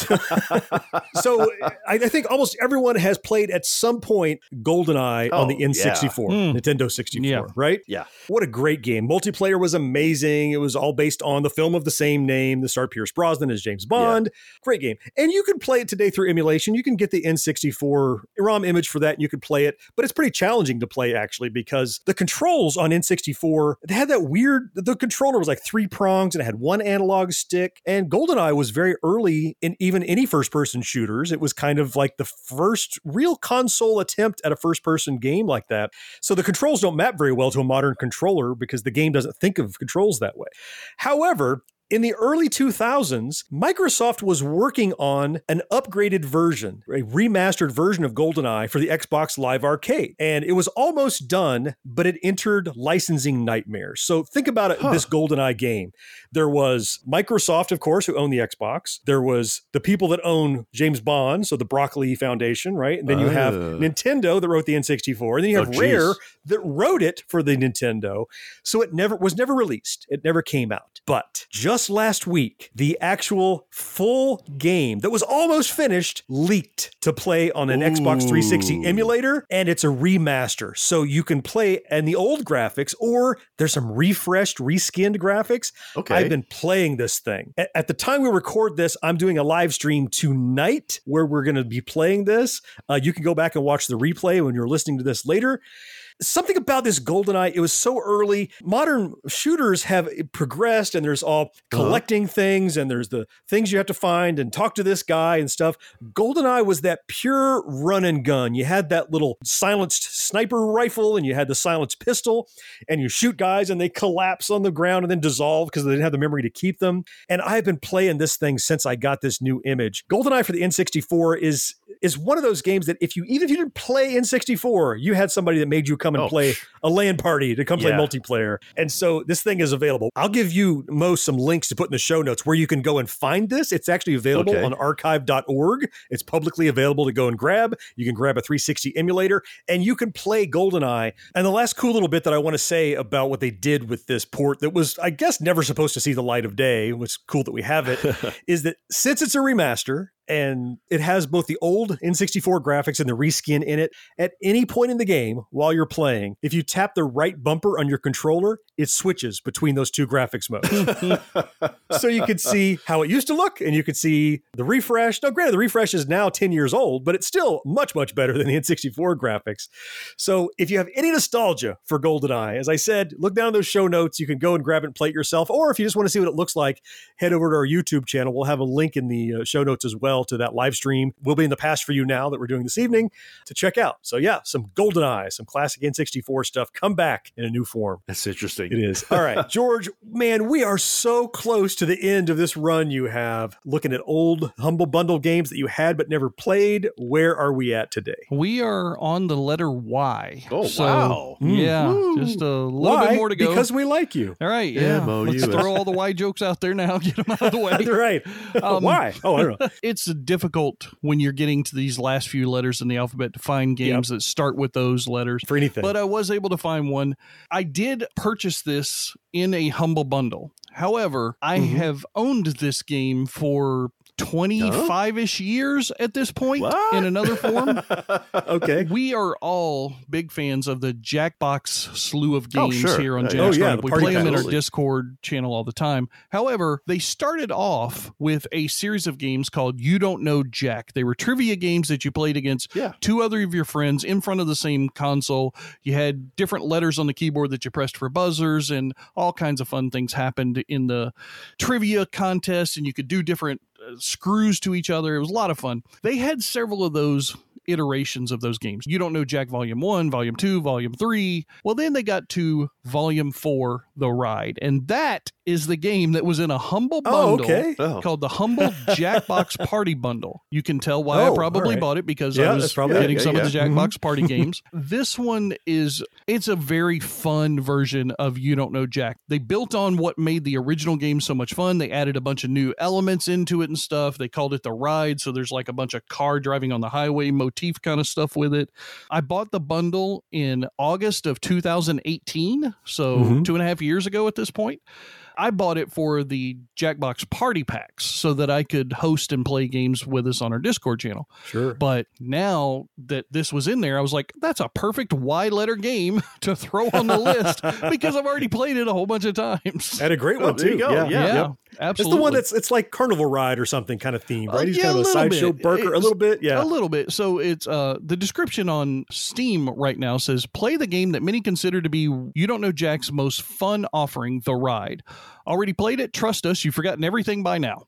us. So I think almost everyone has played at some point GoldenEye on the N64, Nintendo 64, right? Yeah. What a great game. Multiplayer was amazing. It was all based on the film of the same name, the star Pierce Brosnan as James Bond. Yeah. Great game. And you can play it today through emulation. You can get the N64 ROM image for that and you can play it, but it's pretty challenging to play actually because the controls on N64, they had that weird, the controller was like 3 prongs and it had one analog stick, and GoldenEye was very early in even any first-person shooters. It was kind of like the first real console attempt at a first-person game like that. So the controls don't map very well to a modern controller because the game doesn't think of controls that way. However, in the early 2000s, Microsoft was working on an upgraded version, a remastered version of GoldenEye for the Xbox Live Arcade. And it was almost done, but it entered licensing nightmares. So think about it, this GoldenEye game. There was Microsoft, of course, who owned the Xbox. There was the people that own James Bond, so the Broccoli Foundation, right? And then you have Nintendo that wrote the N64. And then you have Rare that wrote it for the Nintendo. So it was never released. It never came out. But just last week, the actual full game that was almost finished leaked to play on an Xbox 360 emulator, and it's a remaster. So you can play in the old graphics, or there's some refreshed, reskinned graphics. Okay. I've been playing this thing. At the time we record this, I'm doing a live stream tonight where we're going to be playing this. You can go back and watch the replay when you're listening to this later. Something about this GoldenEye, it was so early. Modern shooters have progressed, and there's all collecting things, and there's the things you have to find and talk to this guy and stuff. GoldenEye was that pure run and gun. You had that little silenced sniper rifle, and you had the silenced pistol, and you shoot guys, and they collapse on the ground and then dissolve because they didn't have the memory to keep them. And I've been playing this thing since I got this new image. GoldenEye for the N64 is one of those games that even if you didn't play N64, you had somebody that made you come and play a LAN party to come play multiplayer. And so this thing is available. I'll give you, Mo, some links to put in the show notes where you can go and find this. It's actually available on archive.org. It's publicly available to go and grab. You can grab a 360 emulator and you can play GoldenEye. And the last cool little bit that I want to say about what they did with this port that was, I guess, never supposed to see the light of day, what's cool that we have it, is that since it's a remaster, and it has both the old N64 graphics and the reskin in it. At any point in the game, while you're playing, if you tap the right bumper on your controller, it switches between those two graphics modes. So you can see how it used to look, and you can see the refresh. Now, granted, the refresh is now 10 years old, but it's still much, much better than the N64 graphics. So if you have any nostalgia for GoldenEye, as I said, look down in those show notes. You can go and grab it and play it yourself. Or if you just want to see what it looks like, head over to our YouTube channel. We'll have a link in the show notes as well well to that live stream. Will be in the past for you now that we're doing this evening to check out. So yeah, some GoldenEye, some classic N64 stuff come back in a new form. That's interesting. It is. All right, George, man, we are so close to the end of this run you have, looking at old Humble Bundle games that you had but never played. Where are we at today? We are on the letter Y. Oh, wow. Yeah, just a little bit more to go. Because we like you. All right, yeah. Let's throw all the Y jokes out there now. Get them out of the way. Right. Why? Oh, I don't know. It's difficult when you're getting to these last few letters in the alphabet to find games that start with those letters. For anything. But I was able to find one. I did purchase this in a Humble Bundle. However, I have owned this game for 25-ish years at this point in another form. Okay. We are all big fans of the Jackbox slew of games here on Jackbox. Jackbox. We play them in our Discord channel all the time. However, they started off with a series of games called You Don't Know Jack. They were trivia games that you played against two other of your friends in front of the same console. You had different letters on the keyboard that you pressed for buzzers, and all kinds of fun things happened in the trivia contest, and you could do different screws to each other. It was a lot of fun. They had several of those iterations of those games. You Don't Know Jack Volume 1, Volume 2, Volume 3. Well, then they got to Volume 4, The Ride. And that is the game that was in a Humble Bundle called the Humble Jackbox Party Bundle. You can tell why I probably bought it, because I was getting some of the Jackbox Party games. This one it's a very fun version of You Don't Know Jack. They built on what made the original game so much fun. They added a bunch of new elements into it and stuff. They called it The Ride, so there's like a bunch of car driving on the highway motif kind of stuff with it. I bought the bundle in August of 2018, so 2.5 years ago at this point. I bought it for the Jackbox Party Packs so that I could host and play games with us on our Discord channel. Sure. But now that this was in there, I was like, that's a perfect Y-letter game to throw on the list because I've already played it a whole bunch of times. And a great one, too. There you go. Yeah. Absolutely. It's the one it's like Carnival Ride or something kind of theme, right? He's kind of a sideshow Barker, a little bit. Yeah. A little bit. So it's the description on Steam right now says, play the game that many consider to be You Don't Know Jack's most fun offering, The Ride. Already played it? Trust us, you've forgotten everything by now.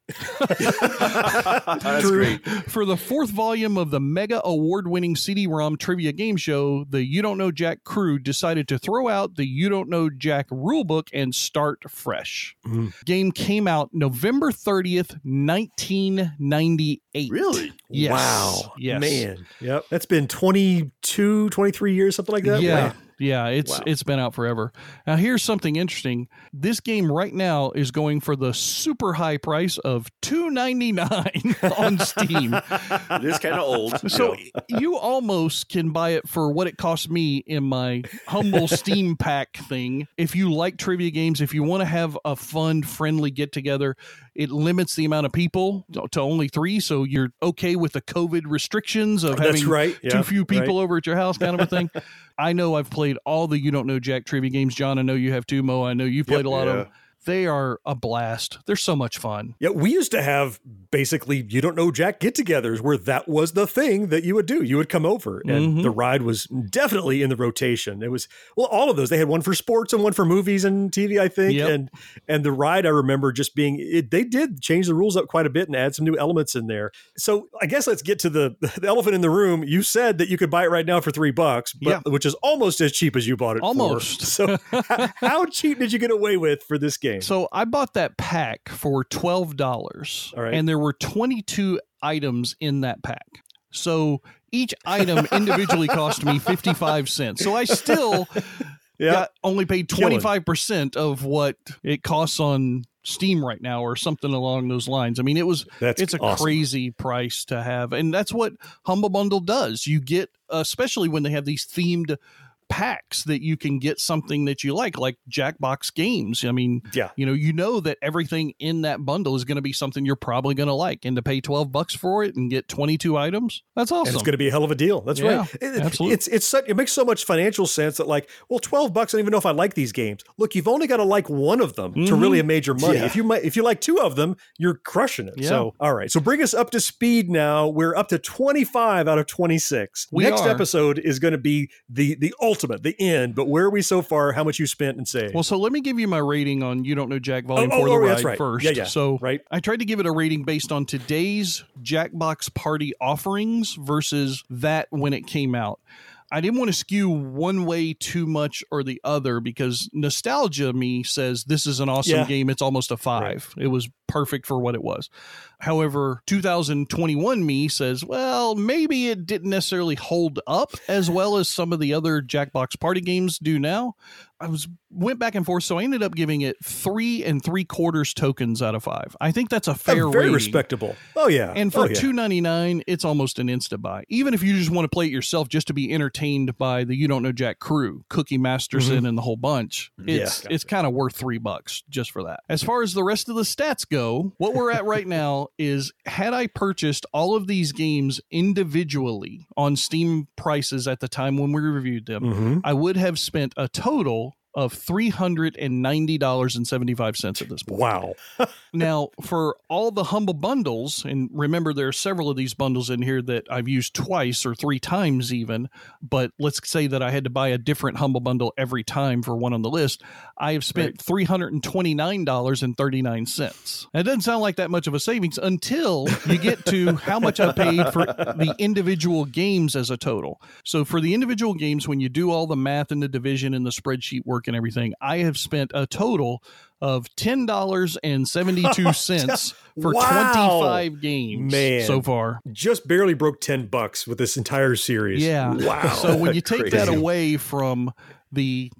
That's great. For the 4th volume of the mega award-winning CD-ROM trivia game show, the You Don't Know Jack crew decided to throw out the You Don't Know Jack rulebook and start fresh. Game came out November 30th, 1998. Really? Yes. Wow. Yes. Man. Yep. That's been 22, 23 years, something like that. Yeah. Wow. Yeah, it's been out forever. Now, here's something interesting. This game right now is going for the super high price of $2.99 on Steam. It is kind of old. So you almost can buy it for what it cost me in my humble Steam pack thing. If you like trivia games, if you want to have a fun, friendly get-together, it limits the amount of people to only 3, so you're okay with the COVID restrictions of having too few people over at your house kind of a thing. I know I've played all the You Don't Know Jack trivia games. John, I know you have too, Mo. I know you've played a lot of them. They are a blast. They're so much fun. Yeah, we used to have basically You Don't Know Jack get-togethers where that was the thing that you would do. You would come over, and The Ride was definitely in the rotation. It was, well, all of those. They had one for sports and one for movies and TV, I think. And The Ride, I remember just being, they did change the rules up quite a bit and add some new elements in there. So I guess let's get to the elephant in the room. You said that you could buy it right now for $3, which is almost as cheap as you bought it for. So how cheap did you get away with for this game? So I bought that pack for $12, and there were 22 items in that pack. So each item individually cost me 55 cents. So I still only paid 25% of what it costs on Steam right now or something along those lines. I mean, it's a crazy price to have. And that's what Humble Bundle does. You get, especially when they have these themed packs that you can get something that you like Jackbox games. I mean, you know that everything in that bundle is going to be something you're probably going to like, and to pay $12 for it and get 22 items, that's awesome. And it's going to be a hell of a deal. That's right. Absolutely. It makes so much financial sense that $12, I don't even know if I like these games. Look, you've only got to like one of them to really make your money. If you like 2 of them, you're crushing it. So, all right. So bring us up to speed now. We're up to 25 out of 26. Next episode is going to be the ultimate ultimate, the end, but where are we so far? How much you spent and saved? Well, so let me give you my rating on You Don't Know Jack Volume 4 The that's Ride right. first. Yeah. So right. I tried to give it a rating based on today's Jackbox Party offerings versus that when it came out. I didn't want to skew one way too much or the other because nostalgia me says this is an awesome game. It's almost a 5. Right. It was perfect for what it was. However, 2021 me says, well, maybe it didn't necessarily hold up as well as some of the other Jackbox Party games do now. Went back and forth, so I ended up giving it 3 3/4 tokens out of 5. I think that's a fair very rating. Respectable. Oh yeah, and for $2.99, it's almost an insta buy. Even if you just want to play it yourself, just to be entertained by the You Don't Know Jack crew, Cookie Masterson and the whole bunch, it's kind of worth $3 just for that. As far as the rest of the stats go, what we're at right now is had I purchased all of these games individually on Steam prices at the time when we reviewed them, I would have spent a total of $390.75 at this point. Wow. Now, for all the Humble Bundles, and remember there are several of these bundles in here that I've used twice or 3 times even, but let's say that I had to buy a different Humble Bundle every time for one on the list, I have spent $329.39. That doesn't sound like that much of a savings until you get to how much I paid for the individual games as a total. So for the individual games, when you do all the math and the division and the spreadsheet work and everything, I have spent a total of $10.72 for 25 games so far. Just barely broke $10 with this entire series. Yeah. Wow. So when you take that away from the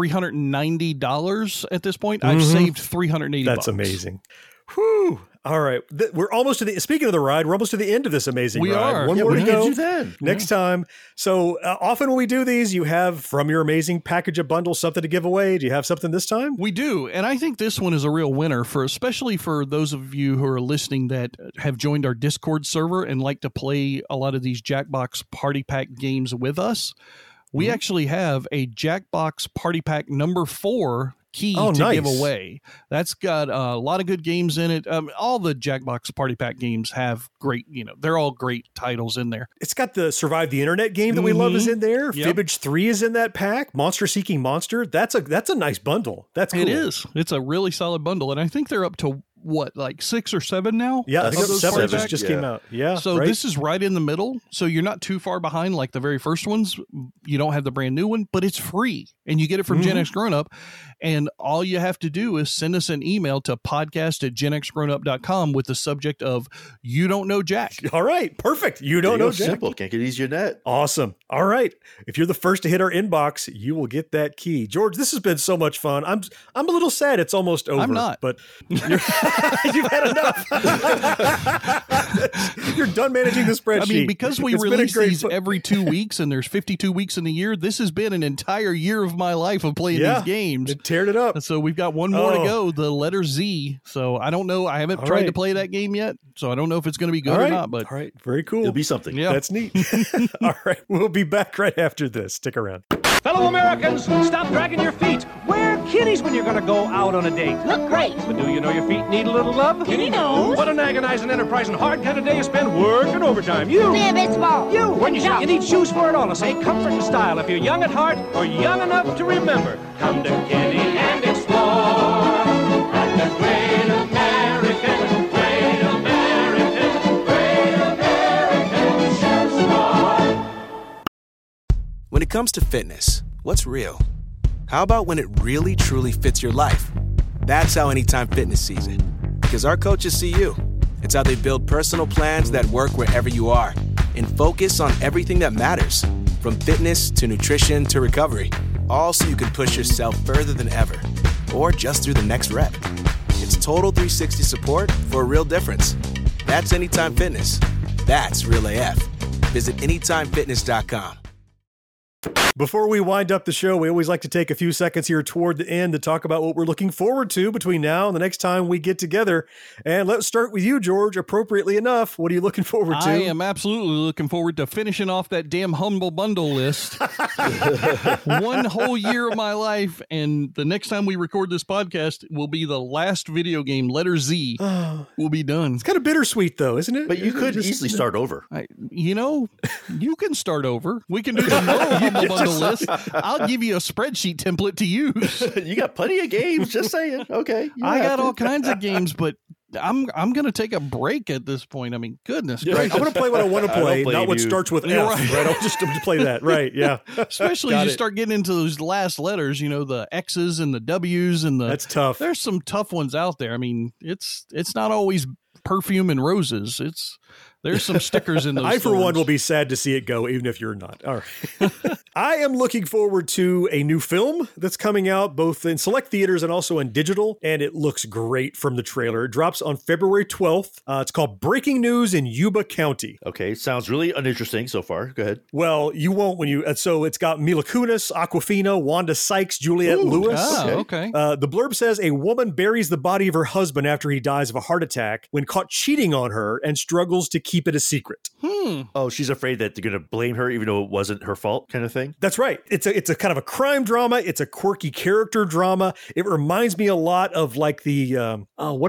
$390 at this point, I've saved $380. That's amazing. Whew. All right. We're almost to the, speaking of the ride, we're almost to the end of this amazing ride. We are. One more to go. Do that. Next time. So often when we do these, you have from your amazing package of bundles something to give away. Do you have something this time? We do. And I think this one is a real winner especially for those of you who are listening that have joined our Discord server and like to play a lot of these Jackbox Party Pack games with us. We actually have a Jackbox Party Pack number 4 key to give away. That's got a lot of good games in it. All the Jackbox Party Pack games have great, they're all great titles in there. It's got the Survive the Internet game that we love is in there. Yep. Fibbage 3 is in that pack. Monster Seeking Monster. That's a nice bundle. That's cool. It is. It's a really solid bundle. And I think they're up to like 6 or 7 now? Yeah, I think 7 just came out. Yeah. So this is right in the middle. So you're not too far behind like the very first ones. You don't have the brand new one, but it's free. And you get it from Gen X Grown Up. And all you have to do is send us an email to podcast@genxgrownup.com with the subject of You Don't Know Jack. All right. Perfect. You Don't Know Jack. Simple. Can't get easier than that. Awesome. All right. If you're the first to hit our inbox, you will get that key. George, this has been so much fun. I'm a little sad it's almost over. I'm not. But you've had enough. You're done managing the spreadsheet. I mean, because we release these every 2 weeks and there's 52 weeks in the year, this has been an entire year of my life of playing these games. It teared it up. So we've got one more to go, the letter Z. So I don't know. I haven't tried to play that game yet. So I don't know if it's going to be good or not. But all right. Very cool. It'll be something. Yeah. That's neat. All right. We'll be back right after this. Stick around. Fellow Americans, stop dragging your feet. Wear kitties when you're going to go out on a date. Look great. But do you know your feet need a little love? Kitty knows. What an agonizing, enterprising, hard kind of day you spend working overtime. You. Be a bit small. You. When you need shoes for it all. I say comfort and style. If you're young at heart or young enough to remember, come to Kitty and explore. At the Great American Shoe Store. When it comes to fitness, what's real? How about when it really, truly fits your life? That's how Anytime Fitness sees it. Because our coaches see you. It's how they build personal plans that work wherever you are and focus on everything that matters, from fitness to nutrition to recovery, all so you can push yourself further than ever or just through the next rep. It's total 360 support for a real difference. That's Anytime Fitness. That's Real AF. Visit AnytimeFitness.com. Before we wind up the show, we always like to take a few seconds here toward the end to talk about what we're looking forward to between now and the next time we get together. And let's start with you, George. Appropriately enough, what are you looking forward to? I am absolutely looking forward to finishing off that damn Humble Bundle list. One whole year of my life, and the next time we record this podcast will be the last video game, letter Z, will be done. It's kind of bittersweet, though, isn't it? But you could easily start over. You can start over. We can do the no Humble Bundle the list. I'll give you a spreadsheet template to use. You got plenty of games. Just saying. Okay. I got all kinds of games, but I'm going to take a break at this point. I mean, goodness gracious. I'm going to play what I want to play, not what starts with F. Right. I'll just play that. Right. Yeah. Especially as you start getting into those last letters, the X's and the W's and that's tough. There's some tough ones out there. I mean, it's not always perfume and roses. There's some stickers in those. I, for one, will be sad to see it go, even if you're not. All right. I am looking forward to a new film that's coming out both in select theaters and also in digital, and it looks great from the trailer. It drops on February 12th. It's called Breaking News in Yuba County. Okay, sounds really uninteresting so far. Go ahead. Well, you won't when you... So it's got Mila Kunis, Awkwafina, Wanda Sykes, Juliette Lewis. Okay. The blurb says a woman buries the body of her husband after he dies of a heart attack when caught cheating on her and struggles to keep it a secret. Oh, she's afraid that they're going to blame her even though it wasn't her fault kind of thing? That's right. It's a kind of a crime drama. It's a quirky character drama. It reminds me a lot of like the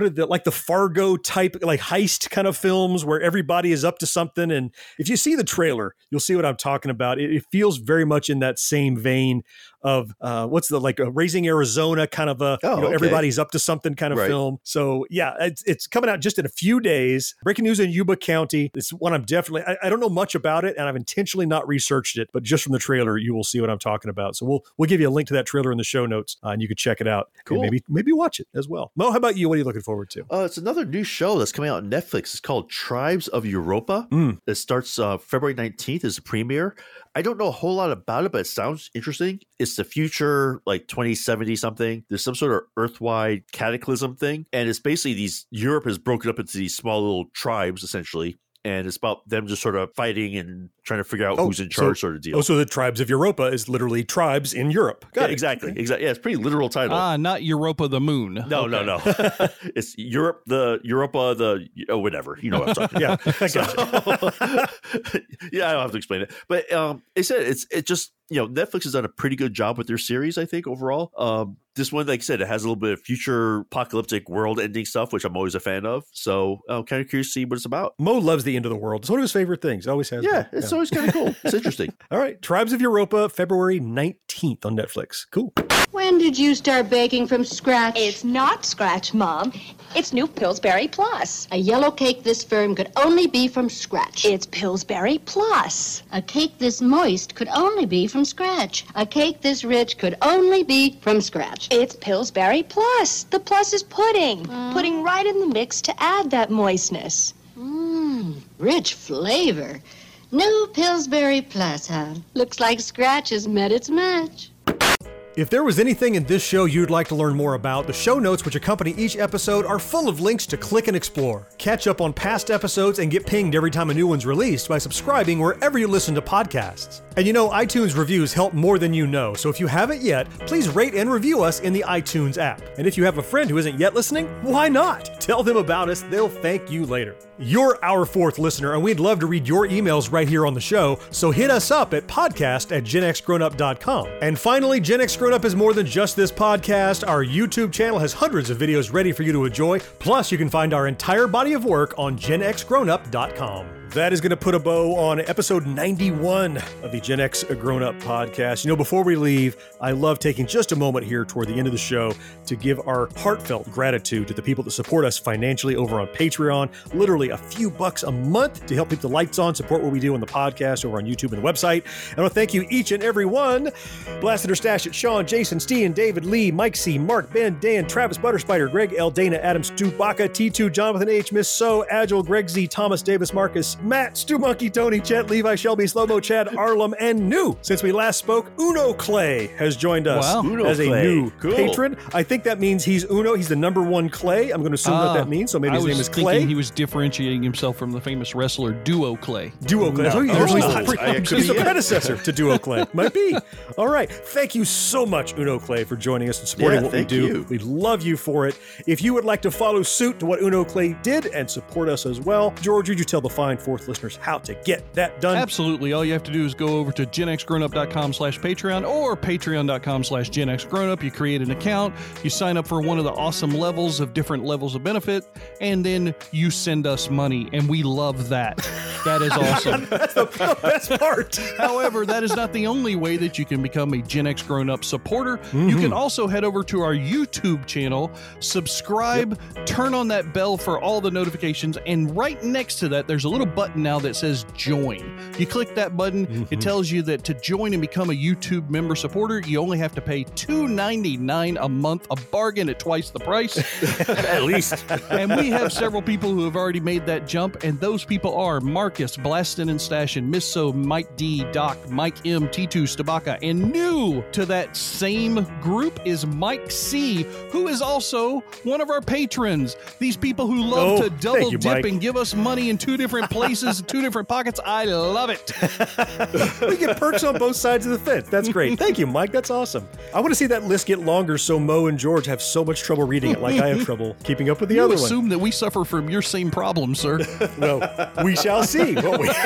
Fargo type, like heist kind of films where everybody is up to something. And if you see the trailer, you'll see what I'm talking about. It feels very much in that same vein of Raising Arizona kind of everybody's up to something kind of film. So yeah, it's coming out just in a few days. Breaking News in Yuba County. It's one I'm definitely, I don't know much about it and I've intentionally not researched it, but just from the trailer, you will see what I'm talking about. So we'll give you a link to that trailer in the show notes and you can check it out. Cool. And maybe watch it as well. Mo, how about you? What are you looking forward to? It's another new show that's coming out on Netflix. It's called Tribes of Europa. It starts February 19th as a premiere. I don't know a whole lot about it, but it sounds interesting. It's the future, like 2070 something. There's some sort of earth-wide cataclysm thing. And it's basically Europe is broken up into these small little tribes, essentially. And it's about them just sort of fighting and trying to figure out who's in charge sort of deal. So the Tribes of Europa is literally tribes in Europe. Got it. Exactly. Yeah, it's a pretty literal title. Not Europa the moon. No. It's Europe, whatever. You know what I'm talking about. Yeah, I got you. Yeah, I don't have to explain it. But it said it just, Netflix has done a pretty good job with their series, I think, overall. This one, like I said, it has a little bit of future apocalyptic world ending stuff, which I'm always a fan of. So I'm kind of curious to see what it's about. Mo loves the end of the world. It's one of his favorite things. It always has. Yeah, it's always kind of cool. It's interesting. All right. Tribes of Europa, February 19th on Netflix. Cool. When did you start baking from scratch? It's not scratch, Mom. It's new Pillsbury Plus. A yellow cake this firm could only be from scratch. It's Pillsbury Plus. A cake this moist could only be from scratch. A cake this rich could only be from scratch. It's Pillsbury Plus. The plus is pudding. Pudding right in the mix to add that moistness. Rich flavor. New Pillsbury Plus, huh? Looks like scratch has met its match. If there was anything in this show you'd like to learn more about, the show notes which accompany each episode are full of links to click and explore. Catch up on past episodes and get pinged every time a new one's released by subscribing wherever you listen to podcasts. And iTunes reviews help more than you know, so if you haven't yet, please rate and review us in the iTunes app. And if you have a friend who isn't yet listening, why not? Tell them about us, they'll thank you later. You're our fourth listener, and we'd love to read your emails right here on the show, so hit us up at podcast@genxgrownup.com. And finally, Gen X Grown Up is more than just this podcast. Our YouTube channel has hundreds of videos ready for you to enjoy, plus you can find our entire body of work on genxgrownup.com. That is going to put a bow on episode 91 of the Gen X Grown Up podcast. Before we leave, I love taking just a moment here toward the end of the show to give our heartfelt gratitude to the people that support us financially over on Patreon. Literally a few bucks a month to help keep the lights on, support what we do on the podcast over on YouTube and the website. And I want to thank you each and every one. Blasted or Stash it, Sean, Jason, Steen, David, Lee, Mike C, Mark, Ben, Dan, Travis, Butterspider, Greg L, Dana, Adam, Stu, Baca, T2, Jonathan H, Miss So, Agile, Greg Z, Thomas, Davis, Marcus, Matt, Stu Monkey, Tony, Chet, Levi, Shelby, Slow-Mo, Chad, Arlem, and new, since we last spoke, Uno Clay has joined us as a new patron. I think that means he's Uno. He's the number one Clay. I'm going to assume that means, so maybe his name is Clay. He was differentiating himself from the famous wrestler Duo Clay. Duo Clay. He's the predecessor to Duo Clay. Might be. All right. Thank you so much, Uno Clay, for joining us and supporting what we do. We love you for it. If you would like to follow suit to what Uno Clay did and support us as well, George, would you tell the fine fourth listeners how to get that done? Absolutely. All you have to do is go over to genxgrownup.com/Patreon or patreon.com/genxgrownup. You create an account, you sign up for one of the awesome levels of different levels of benefit, and then you send us money, and we love that. That is awesome. That's the best part. However, that is not the only way that you can become a Gen X Grown Up supporter. You can also head over to our YouTube channel, subscribe, turn on that bell for all the notifications, and right next to that, there's a little button now that says join. You click that button, it tells you that to join and become a YouTube member supporter, you only have to pay $2.99 a month, a bargain at twice the price. At least. And we have several people who have already made that jump, and those people are Marcus, Blaston and Stashin, Miss So, Mike D, Doc, Mike M, T2, Stabaka, and new to that same group is Mike C, who is also one of our patrons. These people who love to double dip and give us money in 2 different places, 2 different pockets. I love it. We get perks on both sides of the fence. That's great. Thank you, Mike. That's awesome. I want to see that list get longer so Mo and George have so much trouble reading it like I have trouble keeping up with the other one. You assume that we suffer from your same problem, sir. No, we shall see, won't we?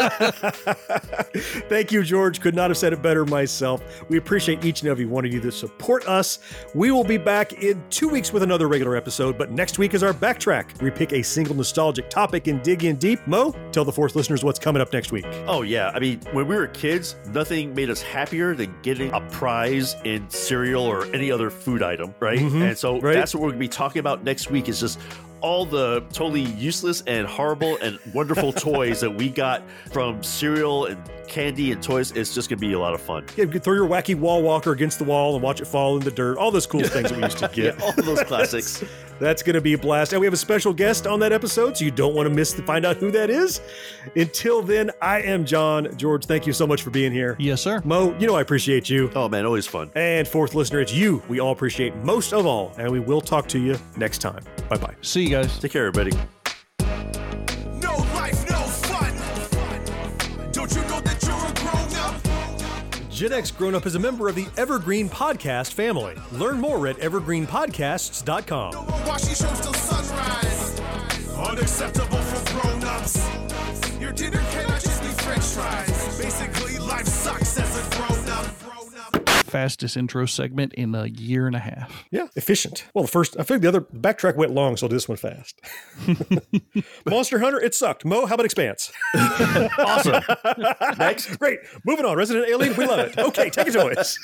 Thank you, George. Could not have said it better myself. We appreciate each and every one of you that support us. We will be back in 2 weeks with another regular episode, but next week is our backtrack. We pick a single nostalgic topic and dig in deep. Mo, tell the Fourth listeners what's coming up next week. Oh, yeah. I mean, when we were kids, nothing made us happier than getting a prize in cereal or any other food item, right? And so that's what we're going to be talking about next week is just all the totally useless and horrible and wonderful toys that we got from cereal and candy and toys. It's just going to be a lot of fun. Yeah, you can throw your wacky wall walker against the wall and watch it fall in the dirt. All those cool things that we used to get. Yeah, all those classics. That's going to be a blast. And we have a special guest on that episode, so you don't want to miss to find out who that is. Until then, I am John. George, thank you so much for being here. Yes, sir. Mo, you know I appreciate you. Oh, man, always fun. And Fourth listener, it's you we all appreciate most of all. And we will talk to you next time. Bye-bye. See you guys. Take care, everybody. No life, no fun. Don't you know that you're a grown-up? Gen X Grown Up is a member of the Evergreen Podcast family. Learn more at evergreenpodcasts.com. While she shows till sunrise. Unacceptable for grown-ups. Your dinner cannot just be french fries. Basically, life sucks as a grown-up. Fastest intro segment in a year and a half. Yeah, efficient. Well, I think the other backtrack went long, so I'll do this one fast. Monster Hunter, it sucked. Mo, how about Expanse? Awesome. Next. Great. Moving on. Resident Alien, we love it. Okay, take a choice.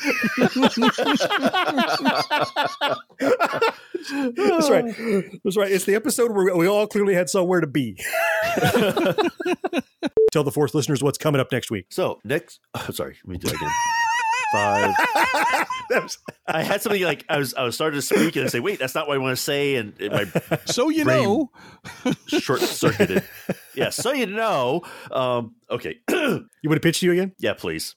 That's right. That's right. It's the episode where we all clearly had somewhere to be. Tell the Fourth listeners what's coming up next week. So, next... Oh, sorry, let me do it again. 5. I had something like I was starting to speak and I say, wait, that's not what I want to say, and my so you know, short circuited. Yeah, so you know. Okay, you want to pitch to you again? Yeah, please.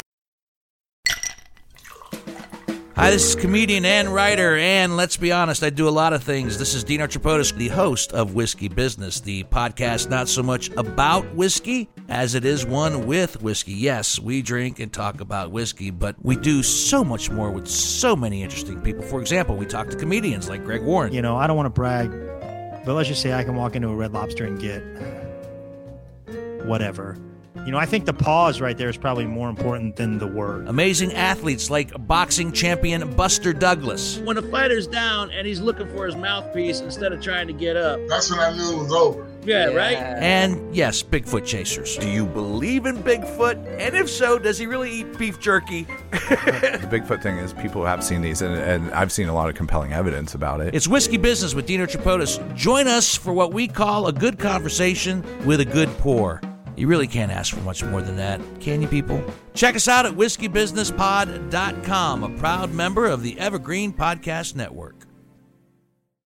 Hi, this is comedian and writer, and let's be honest, I do a lot of things. This is Dino Tripodis, the host of Whiskey Business, the podcast not so much about whiskey as it is one with whiskey. Yes, we drink and talk about whiskey, but we do so much more with so many interesting people. For example, we talk to comedians like Greg Warren. You know, I don't want to brag, but let's just say I can walk into a Red Lobster and get whatever. You know, I think the pause right there is probably more important than the word. Amazing athletes like boxing champion Buster Douglas. When a fighter's down and he's looking for his mouthpiece instead of trying to get up. That's when I knew it was over. Yeah, right? And yes, Bigfoot chasers. Do you believe in Bigfoot? And if so, does he really eat beef jerky? The Bigfoot thing is people have seen these, and I've seen a lot of compelling evidence about it. It's Whiskey Business with Dino Tripodis. Join us for what we call a good conversation with a good pour. You really can't ask for much more than that, can you, people? Check us out at whiskeybusinesspod.com, a proud member of the Evergreen Podcast Network.